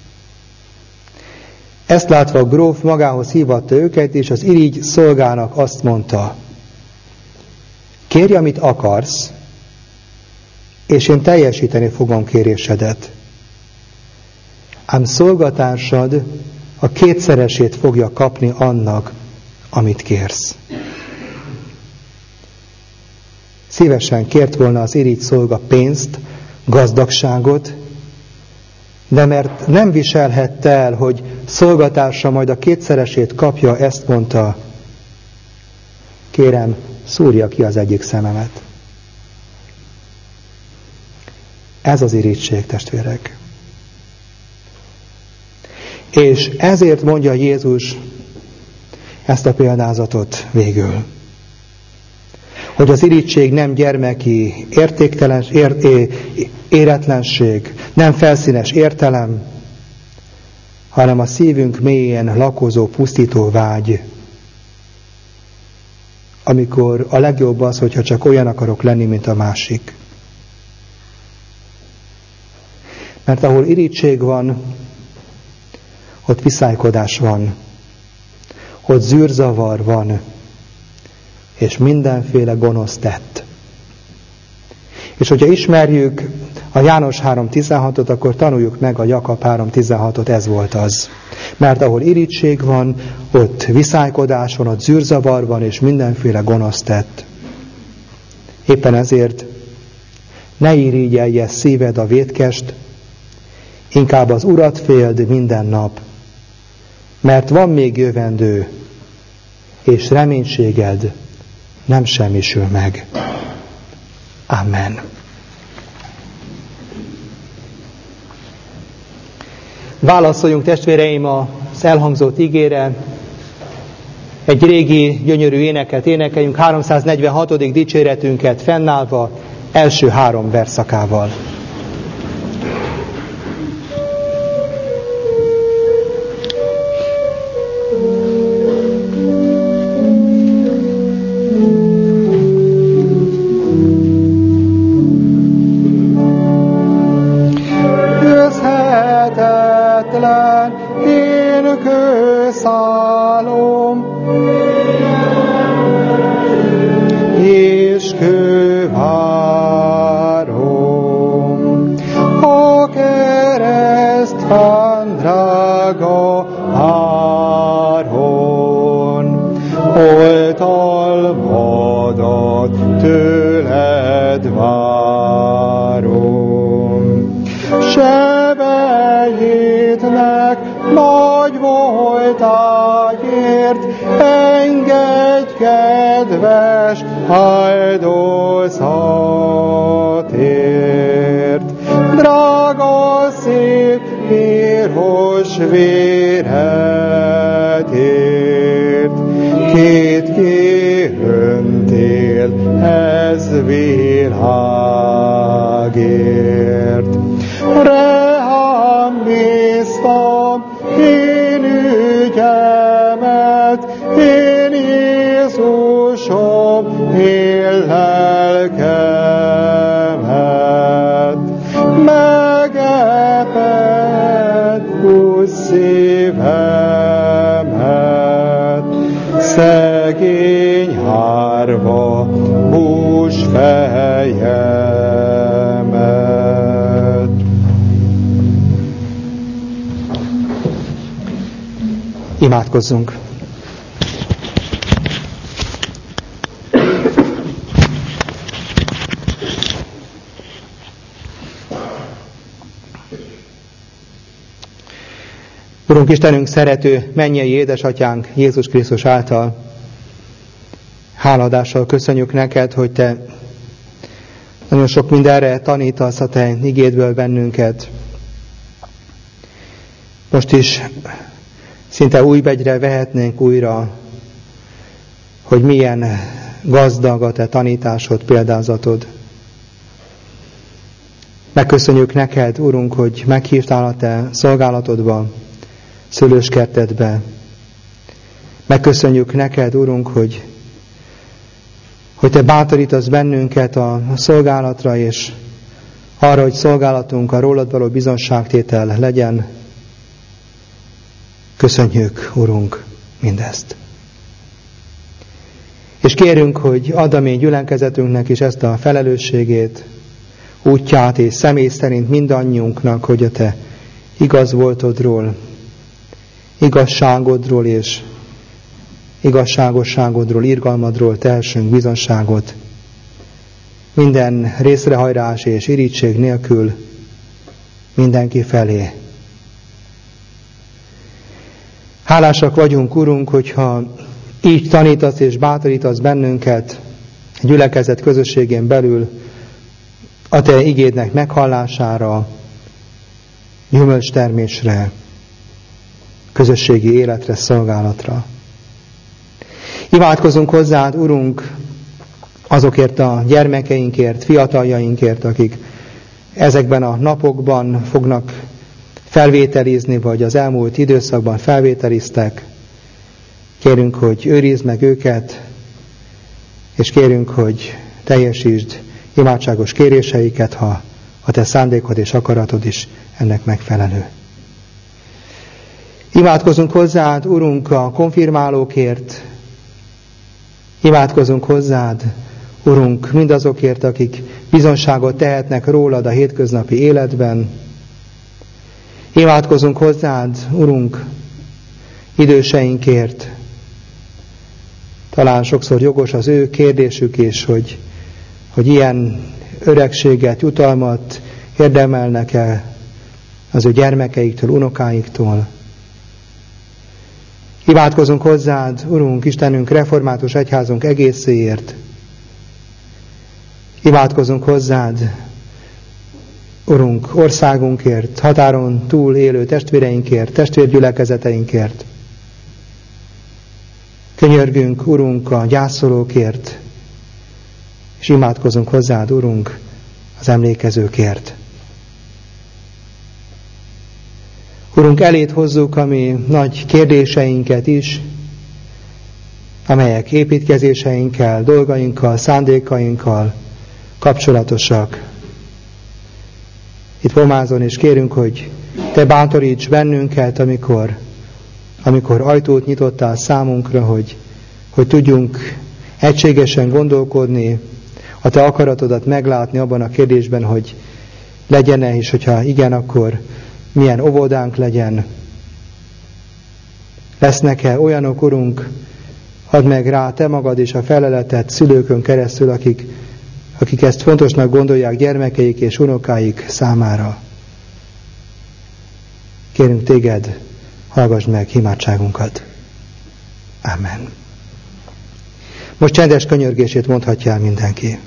Ezt látva a gróf magához hívatta őket, és az irigy szolgának azt mondta: kérj, amit akarsz, és én teljesíteni fogom kérésedet. Ám szolgatársad a kétszeresét fogja kapni annak, amit kérsz. Szívesen kért volna az irigy szolga pénzt, gazdagságot, de mert nem viselhette el, hogy szolgatársa majd a kétszeresét kapja, ezt mondta: kérem, szúrja ki az egyik szememet. Ez az irigység, testvérek. És ezért mondja Jézus ezt a példázatot végül. Hogy az irigység nem gyermeki értéktelen, ér, é, éretlenség, nem felszínes értelem, hanem a szívünk mélyén lakozó, pusztító vágy. Amikor a legjobb az, hogyha csak olyan akarok lenni, mint a másik. Mert ahol irigység van, ott viszálykodás van, ott zűrzavar van, és mindenféle gonosz tett. És hogyha ismerjük a János három tizenhatot, akkor tanuljuk meg a Jakab három tizenhatot, ez volt az. Mert ahol irigység van, ott viszálykodás van, ott zűrzavar van, és mindenféle gonosz tett. Éppen ezért ne irigyelje szíved a vétkest, inkább az Urat féld minden nap, mert van még jövendő, és reménységed nem semmisül meg. Amen. Válaszoljunk, testvéreim, az elhangzott igére. Egy régi, gyönyörű éneket énekeljünk, háromszáznegyvenhatodik dicséretünket fennállva, első három verszakával. áldozatért. Drága szép vérhos véredért, két kiöntél ez világért. Rám bíztam én ügyemet, én Jézusom él lelkemet. Megepett húsz szívemet, szegény árva bús fejemet. Imádkozzunk! Urunk Istenünk, szerető mennyei édesatyánk Jézus Krisztus által, háladással köszönjük neked, hogy te nagyon sok mindenre tanítasz a te igédből bennünket. Most is szinte újbegyre vehetnénk újra, hogy milyen gazdag a te tanításod, példázatod. Megköszönjük neked, Urunk, hogy meghívtál a te szolgálatodba, szőlőskertedbe. Megköszönjük neked, Urunk, hogy, hogy te bátorítasz bennünket a szolgálatra, és arra, hogy szolgálatunk a rólad való bizonságtétel legyen. Köszönjük, Urunk, mindezt. És kérünk, hogy add a mi gyülekezetünknek is ezt a felelősségét, útját és személy szerint mindannyiunknak, hogy a te igaz voltodról, igazságodról és igazságosságodról, irgalmadról tehessünk bizonságot, minden részrehajrás és irigység nélkül mindenki felé. Hálásak vagyunk, Urunk, hogyha így tanítasz és bátorítasz bennünket a gyülekezet közösségén belül a te igédnek meghallására, gyümölcstermésre, közösségi életre, szolgálatra. Imádkozunk hozzád, Urunk, azokért a gyermekeinkért, fiataljainkért, akik ezekben a napokban fognak felvételizni, vagy az elmúlt időszakban felvételiztek. Kérünk, hogy őrizd meg őket, és kérünk, hogy teljesítsd imádságos kéréseiket, ha a te szándékod és akaratod is ennek megfelelő. Imádkozunk hozzád, Urunk, a konfirmálókért, imádkozunk hozzád, Urunk, mindazokért, akik bizonságot tehetnek rólad a hétköznapi életben. Imádkozunk hozzád, Urunk, időseinkért. Talán sokszor jogos az ő kérdésük is, hogy, hogy ilyen öregséget, jutalmat érdemelnek-e az ő gyermekeiktől, unokáiktól. Imádkozunk hozzád, Urunk, Istenünk, református egyházunk egészéért. Imádkozunk hozzád, Urunk, országunkért, határon túl élő testvéreinkért, testvérgyülekezeteinkért. Könyörgünk, Urunk, a gyászolókért, és imádkozunk hozzád, Urunk, az emlékezőkért. Urunk, elét hozzuk a mi nagy kérdéseinket is, amelyek építkezéseinkkel, dolgainkkal, szándékainkkal kapcsolatosak. Itt pomázon, és kérünk, hogy te bátoríts bennünket, amikor, amikor ajtót nyitottál számunkra, hogy, hogy tudjunk egységesen gondolkodni, a te akaratodat meglátni abban a kérdésben, hogy legyen-e, és hogyha igen, akkor milyen óvodánk legyen. Lesznek-e olyanok, Urunk, add meg rá te magad és a feleletet szülőkön keresztül, akik, akik ezt fontosnak gondolják gyermekeik és unokáik számára. Kérünk téged, hallgass meg imádságunkat. Amen. Most csendes könyörgését mondhatja el mindenki.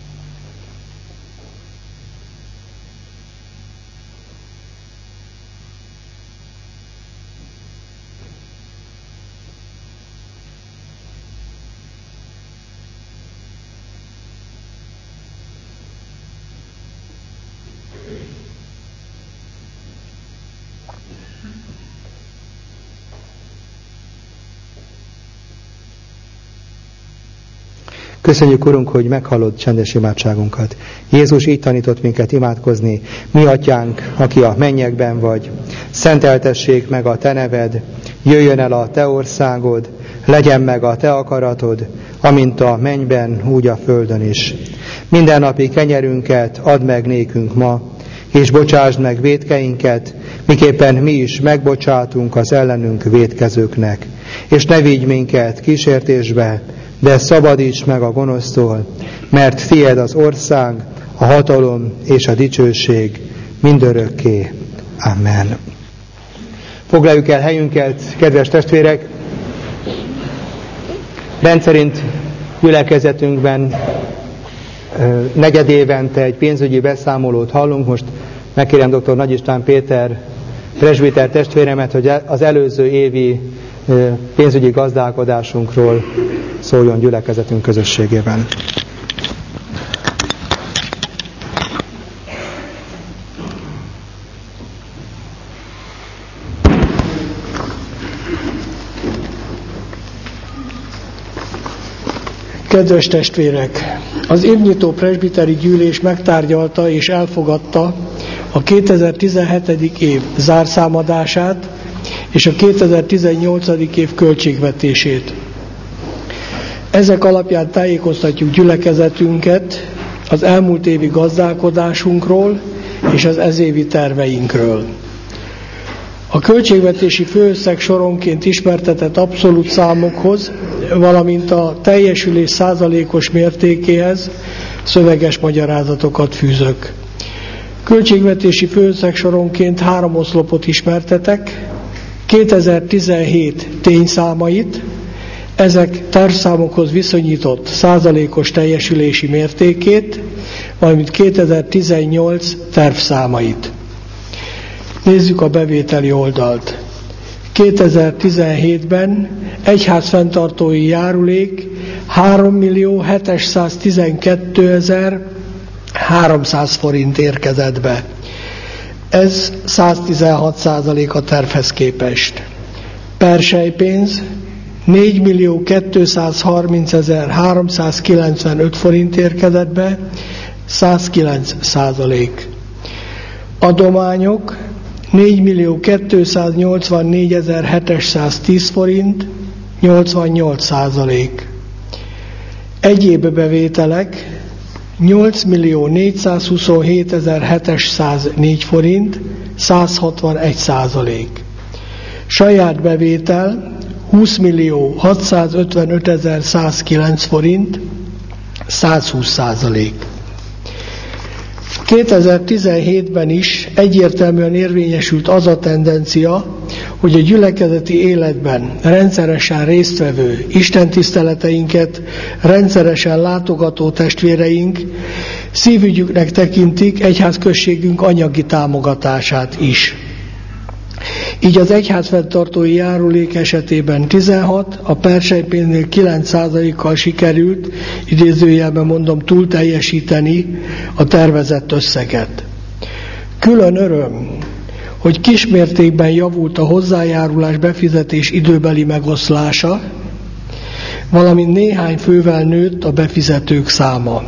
Köszönjük, Urunk, hogy meghallod csendes imádságunkat. Jézus így tanított minket imádkozni. Mi atyánk, aki a mennyekben vagy, szenteltessék meg a te neved, jöjjön el a te országod, legyen meg a te akaratod, amint a mennyben, úgy a földön is. Mindennapi kenyerünket add meg nékünk ma, és bocsásd meg vétkeinket, miképpen mi is megbocsátunk az ellenünk vétkezőknek. És ne vigy minket kísértésbe, de szabadíts meg a gonosztól, mert tied az ország, a hatalom és a dicsőség mindörökké. Amen. Foglaljuk el helyünket, kedves testvérek! Rendszerint gyülekezetünkben negyedévente egy pénzügyi beszámolót hallunk. Most megkérem dr. Nagy István Péter presbiter testvéremet, hogy az előző évi pénzügyi gazdálkodásunkról szóljon gyülekezetünk közösségében. Kedves testvérek! Az évnyitó presbiteri gyűlés megtárgyalta és elfogadta a kétezer-tizenhetedik év zárszámadását és a kétezer-tizennyolcadik év költségvetését. Ezek alapján tájékoztatjuk gyülekezetünket az elmúlt évi gazdálkodásunkról és az ezévi terveinkről. A költségvetési főösszeg soronként ismertetett abszolút számokhoz, valamint a teljesülés százalékos mértékéhez szöveges magyarázatokat fűzök. Költségvetési főösszeg soronként három oszlopot ismertetek, kétezer-tizenhét tényszámait, ezek tervszámokhoz viszonyított százalékos teljesülési mértékét, valamint kétezer-tizennyolc tervszámait. Nézzük a bevételi oldalt. kétezer-tizenhétben egyházfenntartói járulék hárommillió hétszáztizenkétezer-háromszáz forint érkezett be. Ez száztizenhat százalék a tervhez képest. Perselypénz négymillió kétszázharmincezer-háromszázkilencvenöt forint érkezett be, száz kilenc százalék. Adományok négymillió kétszáznyolcvannégyezer-hétszáztíz forint, nyolcvannyolc százalék. Egyéb bevételek nyolcmillió négyszázhuszonhétezer-hétszáznégy forint, száz hatvanegy százalék. Saját bevétel húszmillió hatszázötvenötezer-százkilenc forint, száz húsz százalék. kétezer-tizenhétben is egyértelműen érvényesült az a tendencia, hogy a gyülekezeti életben rendszeresen résztvevő, istentiszteleteinket rendszeresen látogató testvéreink szívügyüknek tekintik egyházközségünk anyagi támogatását is. Így az egyházfenntartói járulék esetében tizenhat, a perselypénznél kilenc százalékkal sikerült, idézőjelben mondom, túl teljesíteni a tervezett összeget. Külön öröm, hogy kismértékben javult a hozzájárulás befizetés időbeli megoszlása, valamint néhány fővel nőtt a befizetők száma.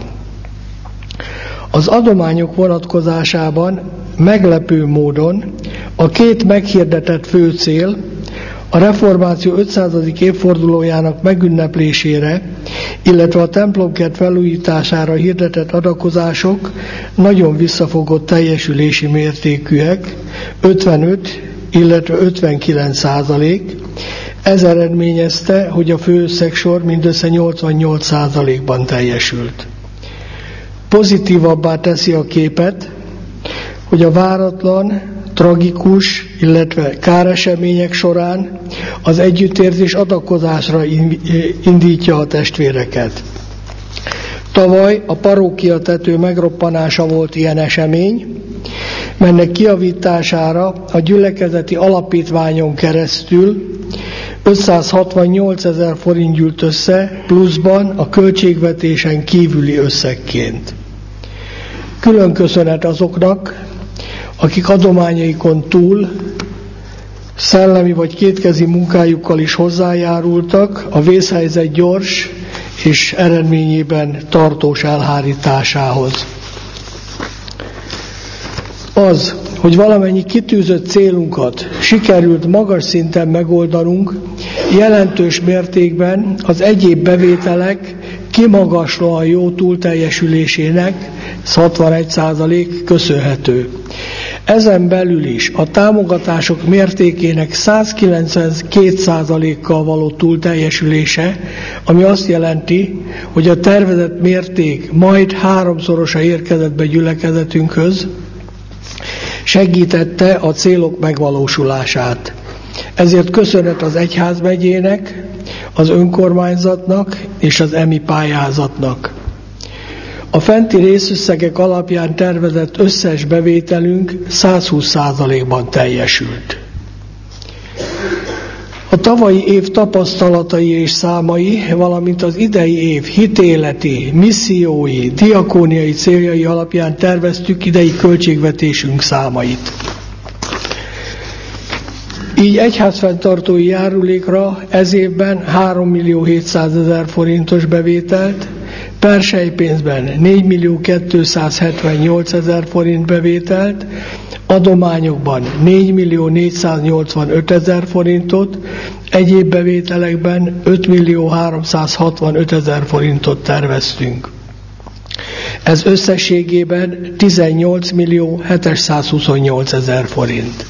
Az adományok vonatkozásában meglepő módon a két meghirdetett fő cél, a reformáció ötszázadik évfordulójának megünneplésére, illetve a templomkert felújítására hirdetett adakozások nagyon visszafogott teljesülési mértékűek, ötvenöt, illetve ötvenkilenc százalék. Ez eredményezte, hogy a főösszegsor mindössze nyolcvannyolc százalékban teljesült. Pozitívabbá teszi a képet, hogy a váratlan, tragikus, illetve káresemények során az együttérzés adakozásra indítja a testvéreket. Tavaly a parókiatető megroppanása volt ilyen esemény, melynek kijavítására a gyülekezeti alapítványon keresztül ötszázhatvannyolcezer forint gyűlt össze, pluszban a költségvetésen kívüli összegként. Külön köszönet azoknak, akik adományaikon túl szellemi vagy kétkezi munkájukkal is hozzájárultak a vészhelyzet gyors és eredményében tartós elhárításához. Az, hogy valamennyi kitűzött célunkat sikerült magas szinten megoldanunk, jelentős mértékben az egyéb bevételek kimagaslóan jó túlteljesülésének, hatvanegy százalék köszönhető. Ezen belül is a támogatások mértékének száz kilencvenkét százalékkal való túlteljesülése, ami azt jelenti, hogy a tervezett mérték majd háromszorosa érkezett be gyülekezetünkhöz, segítette a célok megvalósulását. Ezért köszönet az egyházmegyének, az önkormányzatnak és az e mi pályázatnak. A fenti részösszegek alapján tervezett összes bevételünk száz húsz százalékban teljesült. A tavalyi év tapasztalatai és számai, valamint az idei év hitéleti, missziói, diakóniai céljai alapján terveztük idei költségvetésünk számait. Így egyházfenntartói járulékra ez évben három millió hétszázezer forintos bevételt, perselypénzben négy millió kétszázhetvennyolcezer forint bevételt, adományokban négy millió négyszáznyolcvanötezer forintot, egyéb bevételekben öt millió háromszázhatvanötezer forintot terveztünk. Ez összességében tizennyolc millió hétszázhuszonnyolcezer forint.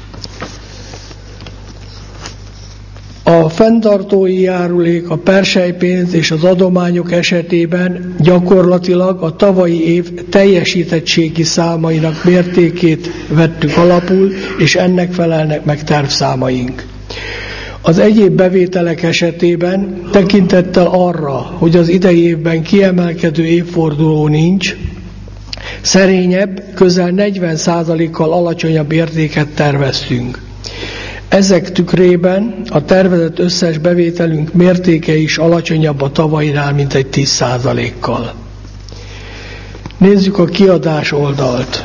A fenntartói járulék, a perselypénz és az adományok esetében gyakorlatilag a tavalyi év teljesítettségi számainak mértékét vettük alapul, és ennek felelnek meg tervszámaink. Az egyéb bevételek esetében tekintettel arra, hogy az idei évben kiemelkedő évforduló nincs, szerényebb, közel negyven százalékkal alacsonyabb értéket terveztünk. Ezek tükrében a tervezett összes bevételünk mértéke is alacsonyabb a tavainál, mint egy tíz százalékkal. Nézzük a kiadás oldalt.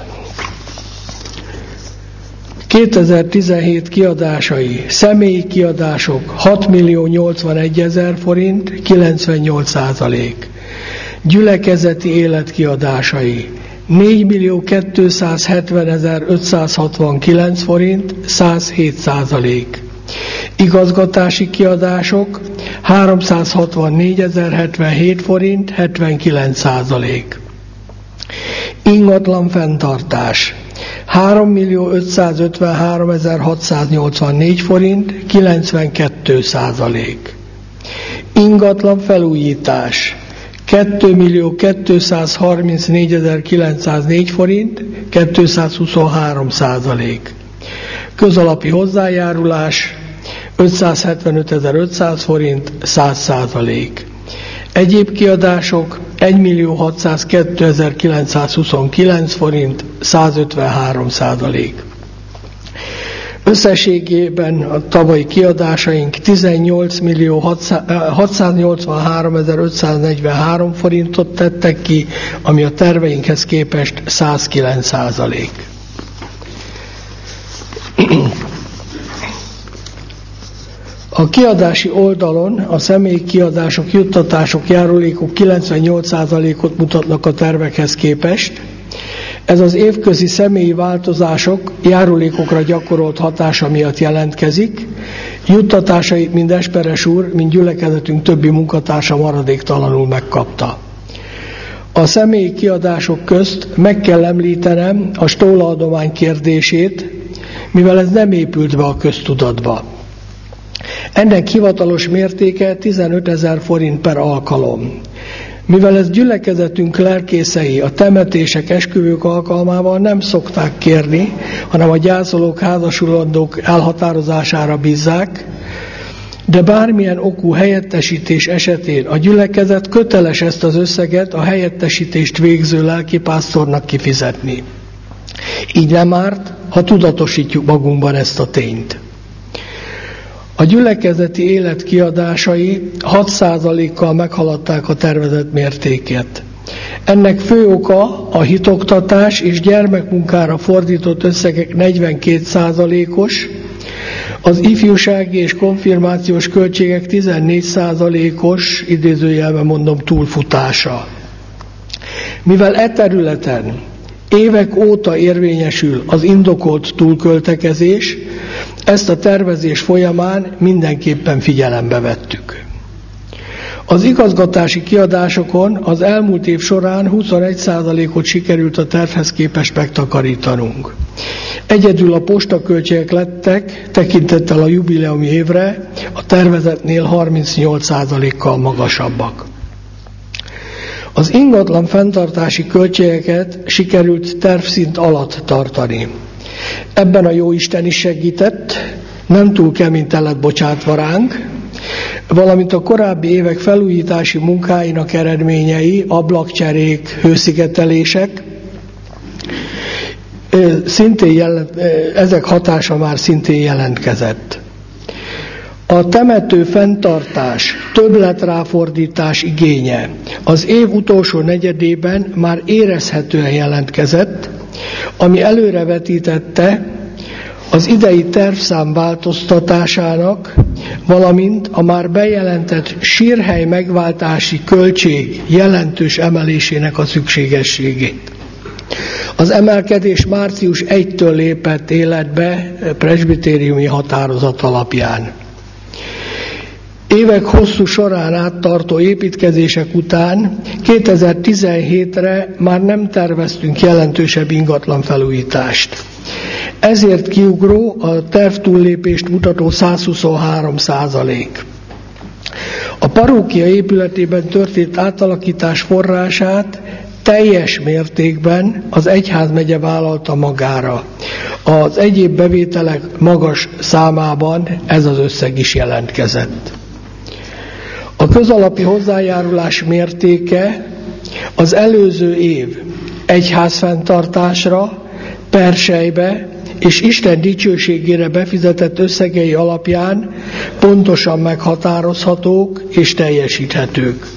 kétezer-tizenhét kiadásai, személyi kiadások hat millió nyolcvanegyezer forint, kilencvennyolc százalék. Gyülekezeti életkiadásai négy millió kétszázhetvenezer-ötszázhatvankilenc forint, száz hét százalék. Igazgatási kiadások háromszázhatvannégyezer-hetvenhét forint, hetvenkilenc százalék. Ingatlan fenntartás három millió ötszázötvenháromezer-hatszáznyolcvannégy forint, kilencvenkettő százalék. Ingatlan felújítás két millió kétszázharmincnégyezer-kilencszáznégy forint, kétszázhuszonhárom százalék. Közalapi hozzájárulás ötszázhetvenötezer-ötszáz forint, száz százalék. Egyéb kiadások egy millió hatszázkétezer-kilencszázhuszonkilenc forint, százötvenhárom százalék. Összességében a tavalyi kiadásaink tizennyolc millió hatszáznyolcvanháromezer-ötszáznegyvenhárom forintot tettek ki, ami a terveinkhez képest száz kilenc százalék. A kiadási oldalon a személyi kiadások, juttatások, járulékok kilencvennyolc százalékot mutatnak a tervekhez képest. Ez az évközi személyi változások járulékokra gyakorolt hatása miatt jelentkezik. Juttatásait mind Esperes úr, mind gyülekezetünk többi munkatársa maradéktalanul megkapta. A személyi kiadások közt meg kell említenem a stólaadomány kérdését, mivel ez nem épült be a köztudatba. Ennek hivatalos mértéke tizenötezer forint per alkalom. Mivel ez gyülekezetünk lelkészei a temetések, esküvők alkalmával nem szokták kérni, hanem a gyászolók, házasulandók elhatározására bízzák, de bármilyen okú helyettesítés esetén a gyülekezet köteles ezt az összeget a helyettesítést végző lelkipásztornak kifizetni. Így nem árt, ha tudatosítjuk magunkban ezt a tényt. A gyülekezeti élet kiadásai hat százalékkal meghaladták a tervezett mértéket. Ennek fő oka a hitoktatás és gyermekmunkára fordított összegek negyvenkét százalékos, az ifjúsági és konfirmációs költségek tizennégy százalékos, idézőjelben mondom, túlfutása. Mivel e területen évek óta érvényesül az indokolt túlköltekezés, ezt a tervezés folyamán mindenképpen figyelembe vettük. Az igazgatási kiadásokon az elmúlt év során huszonegy százalékot sikerült a tervhez képest megtakarítanunk. Egyedül a postaköltségek lettek, tekintettel a jubileumi évre, a tervezetnél harmincnyolc százalékkal magasabbak. Az ingatlan fenntartási költségeket sikerült tervszint alatt tartani. Ebben a Jóisten is segített, nem túl kemény lett bocsátva ránk, valamint a korábbi évek felújítási munkáinak eredményei, ablakcserék, hőszigetelések, szintén jelent, ezek hatása már szintén jelentkezett. A temető fenntartás, többletráfordítás igénye az év utolsó negyedében már érezhetően jelentkezett, ami előrevetítette, Az idei tervszám változtatásának, valamint a már bejelentett sírhely megváltási költség jelentős emelésének a szükségességét. Az emelkedés március elsejétől lépett életbe presbitériumi határozat alapján. Évek hosszú során áttartó építkezések után kétezer-tizenhétre már nem terveztünk jelentősebb ingatlan felújítást. Ezért kiugró a tervtúllépést mutató száz huszonhárom százalék. A parókia épületében történt átalakítás forrását teljes mértékben az egyházmegye vállalta magára. Az egyéb bevételek magas számában ez az összeg is jelentkezett. A közalapi hozzájárulás mértéke az előző év egyházfenntartásra, perselybe és Isten dicsőségére befizetett összegei alapján pontosan meghatározhatók és teljesíthetők.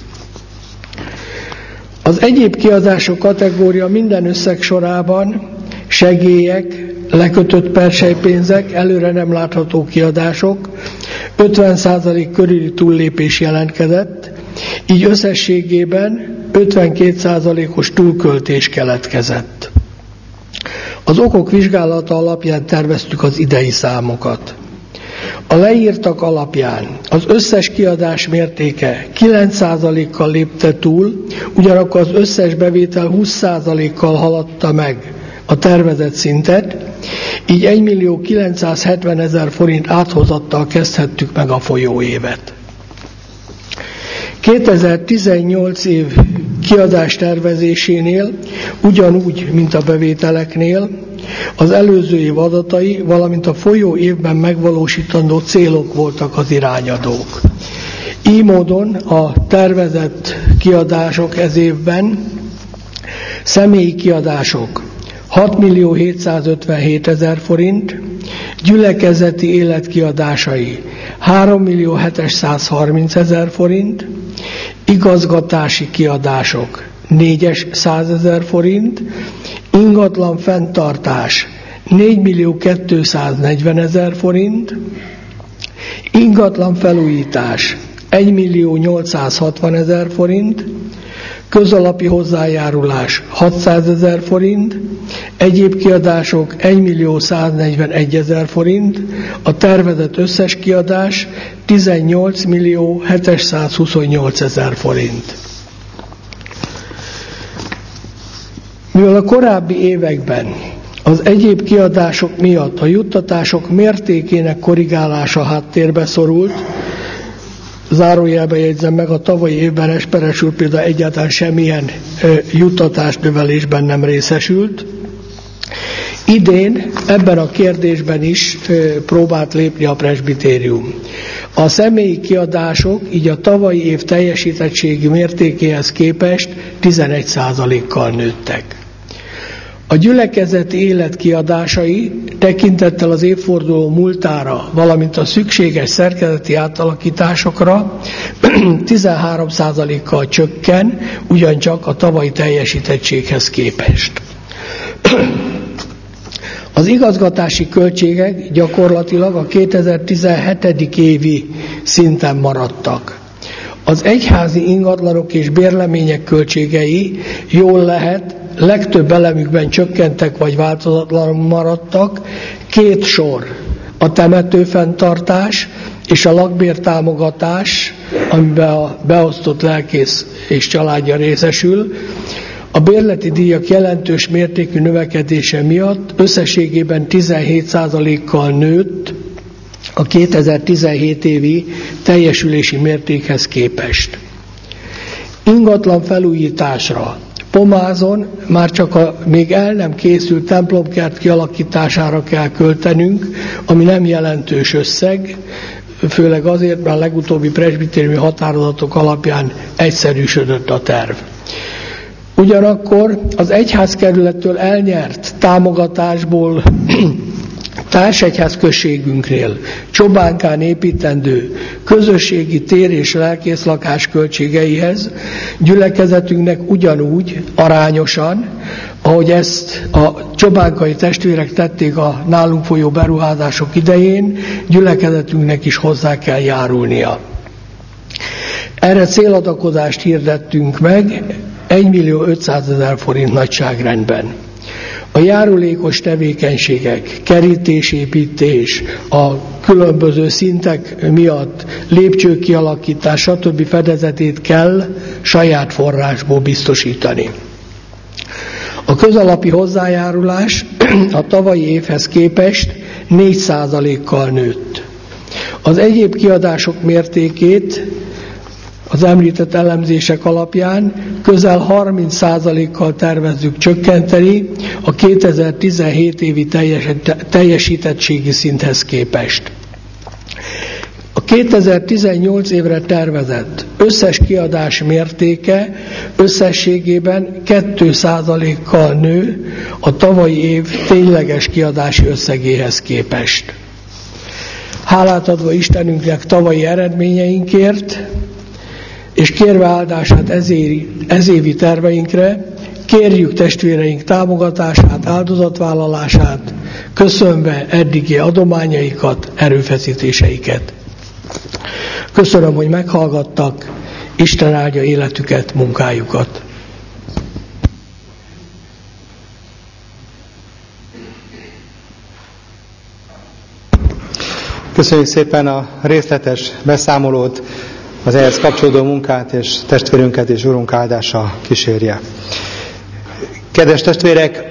Az egyéb kiadások kategória minden összeg sorában segélyek, lekötött perselypénzek, előre nem látható kiadások, ötven százalék körüli túllépés jelentkezett, így összességében ötvenkét százalékos túlköltés keletkezett. Az okok vizsgálata alapján terveztük az idei számokat. A leírtak alapján az összes kiadás mértéke kilenc százalékkal lépte túl, ugyanakkor az összes bevétel húsz százalékkal haladta meg a tervezett szintet, így egymillió kilencszázhetvenezer forint áthozattal kezdhettük meg a folyóévet. kétezer-tizennyolc év kiadás tervezésénél, ugyanúgy, mint a bevételeknél, az előző év adatai, valamint a folyó évben megvalósítandó célok voltak az irányadók. Így módon a tervezett kiadások ez évben személyi kiadások hatmillió hétszázötvenhétezer forint, gyülekezeti életkiadásai hárommillió hétszázharmincezer forint, igazgatási kiadások négyszázezer forint, ingatlan fenntartás négymillió kétszáznegyvenezer forint, ingatlan felújítás egymillió nyolcszázhatvanezer forint, közalapi hozzájárulás hatszázezer forint, egyéb kiadások egymillió száznegyvenegyezer forint, a tervezett összes kiadás tizennyolcmillió hétszázhuszonnyolcezer forint. Mivel a korábbi években az egyéb kiadások miatt a juttatások mértékének korrigálása háttérbe szorult, zárójelbe jegyzem meg, a tavalyi évben Esperes úr például egyáltalán semmilyen ö, juttatásnövelésben nem részesült. Idén ebben a kérdésben is ö, próbált lépni a presbitérium. A személyi kiadások így a tavalyi év teljesítettségi mértékéhez képest tizenegy százalékkal nőttek. A gyülekezeti élet kiadásai tekintettel az évforduló múltára, valamint a szükséges szerkezeti átalakításokra tizenhárom százalékkal csökken, ugyancsak a tavalyi teljesítettséghez képest. Az igazgatási költségek gyakorlatilag a kétezer-tizenhét. évi szinten maradtak. Az egyházi ingatlanok és bérlemények költségei jól lehet, legtöbb elemükben csökkentek vagy változatlanul maradtak, két sor, a temetőfenntartás és a lakbértámogatás, amiben a beosztott lelkész és családja részesül, a bérleti díjak jelentős mértékű növekedése miatt összességében tizenhét százalékkal nőtt a kétezer-tizenhét évi teljesülési mértékhez képest. Ingatlan felújításra Pomázon már csak a még el nem készült templomkert kialakítására kell költenünk, ami nem jelentős összeg, főleg azért, mert a legutóbbi presbitériumi határozatok alapján egyszerűsödött a terv. Ugyanakkor az egyházkerülettől elnyert támogatásból társegyház községünknél Csobánkán építendő közösségi tér és lelkészlakás költségeihez gyülekezetünknek ugyanúgy, arányosan, ahogy ezt a csobánkai testvérek tették a nálunk folyó beruházások idején, gyülekezetünknek is hozzá kell járulnia. Erre céladakozást hirdettünk meg egymillió ötszázezer forint nagyságrendben. A járulékos tevékenységek, kerítésépítés, a különböző szintek miatt lépcsők kialakítás, stb. Fedezetét kell saját forrásból biztosítani. A közalapi hozzájárulás a tavalyi évhez képest négy százalékkal nőtt. Az egyéb kiadások mértékét az említett elemzések alapján közel harminc százalékkal tervezzük csökkenteni a kétezer-tizenhét évi teljesítettségi szinthez képest. A kétezer-tizennyolc évre tervezett összes kiadás mértéke összességében két százalékkal nő a tavalyi év tényleges kiadási összegéhez képest. Hálát adva Istenünknek tavalyi eredményeinkért, és kérve áldását ezévi, ezévi terveinkre, kérjük testvéreink támogatását, áldozatvállalását, köszönve eddigi adományaikat, erőfeszítéseiket. Köszönöm, hogy meghallgattak, Isten áldja életüket, munkájukat. Köszönjük szépen a részletes beszámolót, az ehhez kapcsolódó munkát, és testvérünket és Urunk áldása kísérje. Kedves testvérek,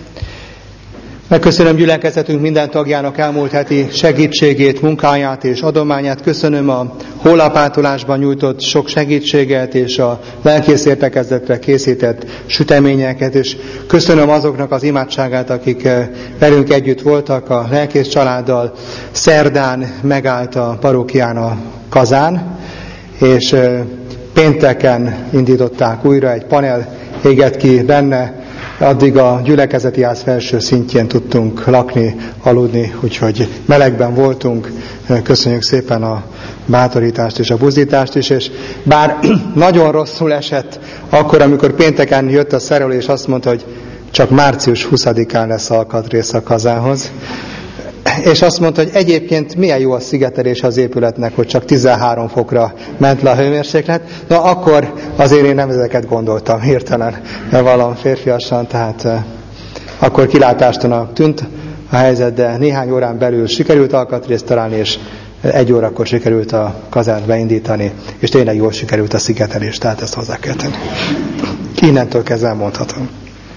megköszönöm gyülekezetünk minden tagjának elmúlt heti segítségét, munkáját és adományát. Köszönöm a hólapátolásban nyújtott sok segítséget és a lelkész értekezletre készített süteményeket, és köszönöm azoknak az imádságát, akik velünk együtt voltak a lelkész családdal. Szerdán megállt a parókián a kazán, és pénteken indították újra, egy panel égett ki benne, addig a gyülekezeti ház felső szintjén tudtunk lakni, aludni, úgyhogy melegben voltunk. Köszönjük szépen a bátorítást és a buzdítást is, és bár nagyon rosszul esett akkor, amikor pénteken jött a szerelő, és azt mondta, hogy csak március huszadikán lesz alkatrész a kazához, és azt mondta, hogy egyébként milyen jó a szigetelés az épületnek, hogy csak tizenhárom fokra ment le a hőmérséklet. Na akkor azért én nem ezeket gondoltam hirtelen, valami férfiasan, tehát eh, akkor kilátástanak tűnt a helyzet, de néhány órán belül sikerült alkatrészt találni, és egy órakor sikerült a kazánt beindítani, és tényleg jól sikerült a szigetelés, tehát ezt hozzá kell tenni. Innentől kezdve mondhatom.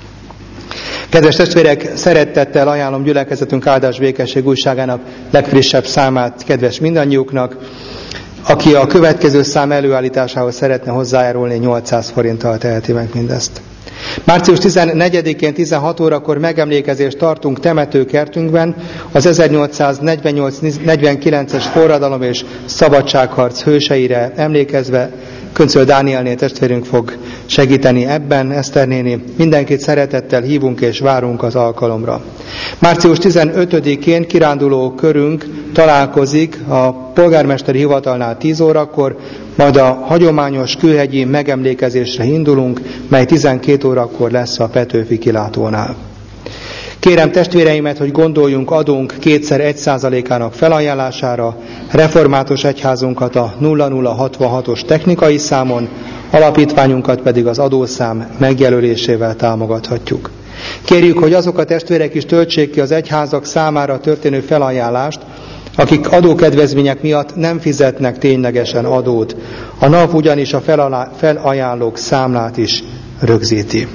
Kedves testvérek, szeretettel ajánlom gyülekezetünk áldás békesség újságának legfrissebb számát kedves mindannyiuknak. Aki a következő szám előállításához szeretne hozzájárulni, nyolcszáz forinttal teheti meg mindezt. március tizennegyedikén tizenhat órakor megemlékezést tartunk temetőkertünkben az ezernyolcszáznegyvennyolc negyvenkilences forradalom és szabadságharc hőseire emlékezve. Köncöl Dánielné testvérünk fog segíteni ebben, Eszter néni. Mindenkit szeretettel hívunk és várunk az alkalomra. március tizenötödikén kiránduló körünk találkozik a polgármesteri hivatalnál tíz órakor, majd a hagyományos kőhegyi megemlékezésre indulunk, mely tizenkét órakor lesz a Petőfi kilátónál. Kérem testvéreimet, hogy gondoljunk adónk kétszer egy százalékának felajánlására, református egyházunkat a nulla nulla hatvanhatos technikai számon, alapítványunkat pedig az adószám megjelölésével támogathatjuk. Kérjük, hogy azok a testvérek is töltsék ki az egyházak számára történő felajánlást, akik adókedvezmények miatt nem fizetnek ténylegesen adót. A NAV ugyanis a felajánlók számlát is rögzíti.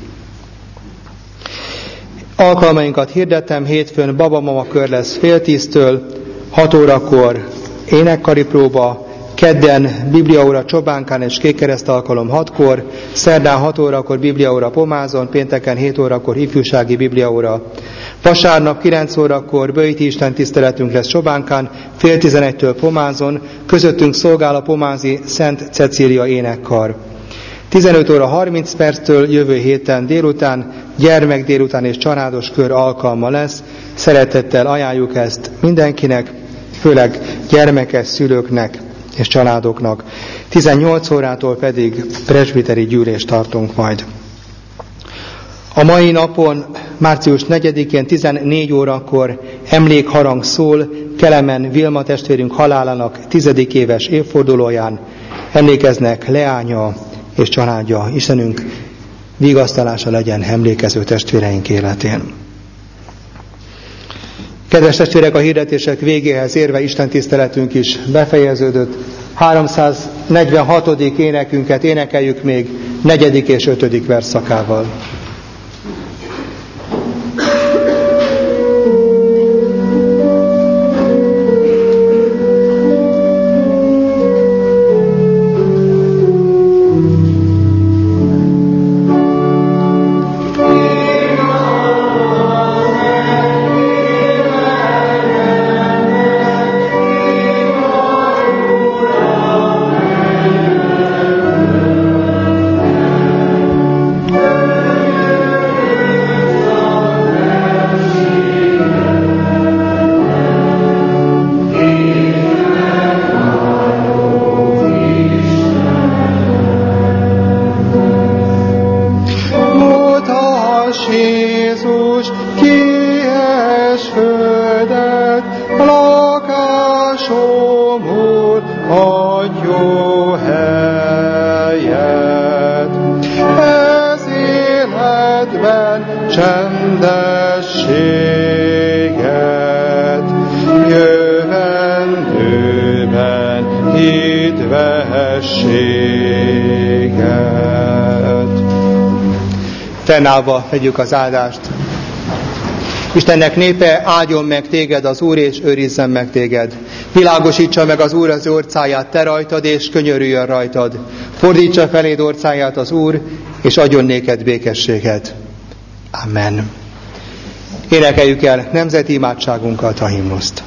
Alkalmainkat hirdetem, hétfőn babamama kör lesz fél tíztől, hat órakor énekkari próba, kedden bibliaóra Csobánkán és kékkereszt alkalom hatkor, szerdán hat órakor bibliaóra Pomázon, pénteken hét órakor ifjúsági bibliaóra. Vasárnap kilenc órakor böjti Isten tiszteletünk lesz Csobánkán, fél tizenegytől Pomázon, közöttünk szolgál a pomázi Szent Cecília énekkar. tizenöt óra harminc perctől jövő héten délután gyermek délután és családos kör alkalma lesz. Szeretettel ajánljuk ezt mindenkinek, főleg gyermekes szülőknek és családoknak. tizennyolc órától pedig presbiteri gyűlést tartunk majd. A mai napon, március negyedikén tizennégy órakor emlékharang szól Kelemen Vilma testvérünk halálának tizedik éves évfordulóján. Emlékeznek leánya és családja. Istenünk vigasztalása legyen emlékező testvéreink életén. Kedves testvérek, a hirdetések végéhez érve Isten tiszteletünk is befejeződött. háromszáznegyvenhatodik énekünket énekeljük még negyedik és ötödik versszakával. Fennállva vegyük az áldást. Istennek népe, áldjon meg téged az Úr, és őrizzen meg téged. Világosítsa meg az Úr az orcáját te rajtad, és könyörüljön rajtad. Fordítsa feléd orcáját az Úr, és adjon néked békességet. Amen. Énekeljük el nemzeti imádságunkat, a himnuszt.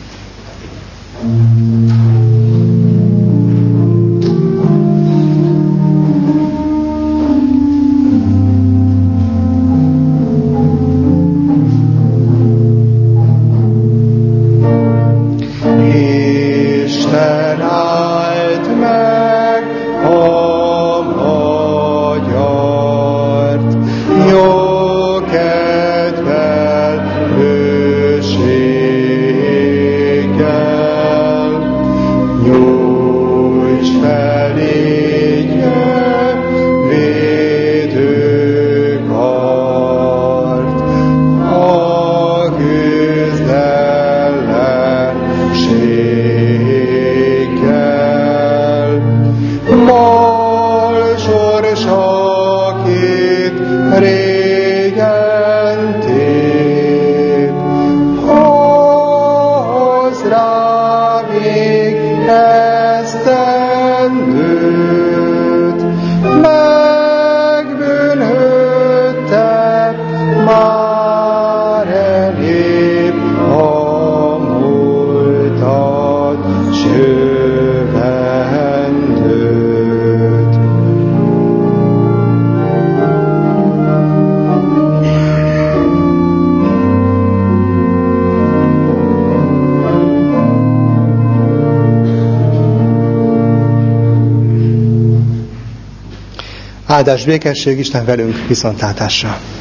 Áldás, békesség, Isten velünk, viszontlátásra!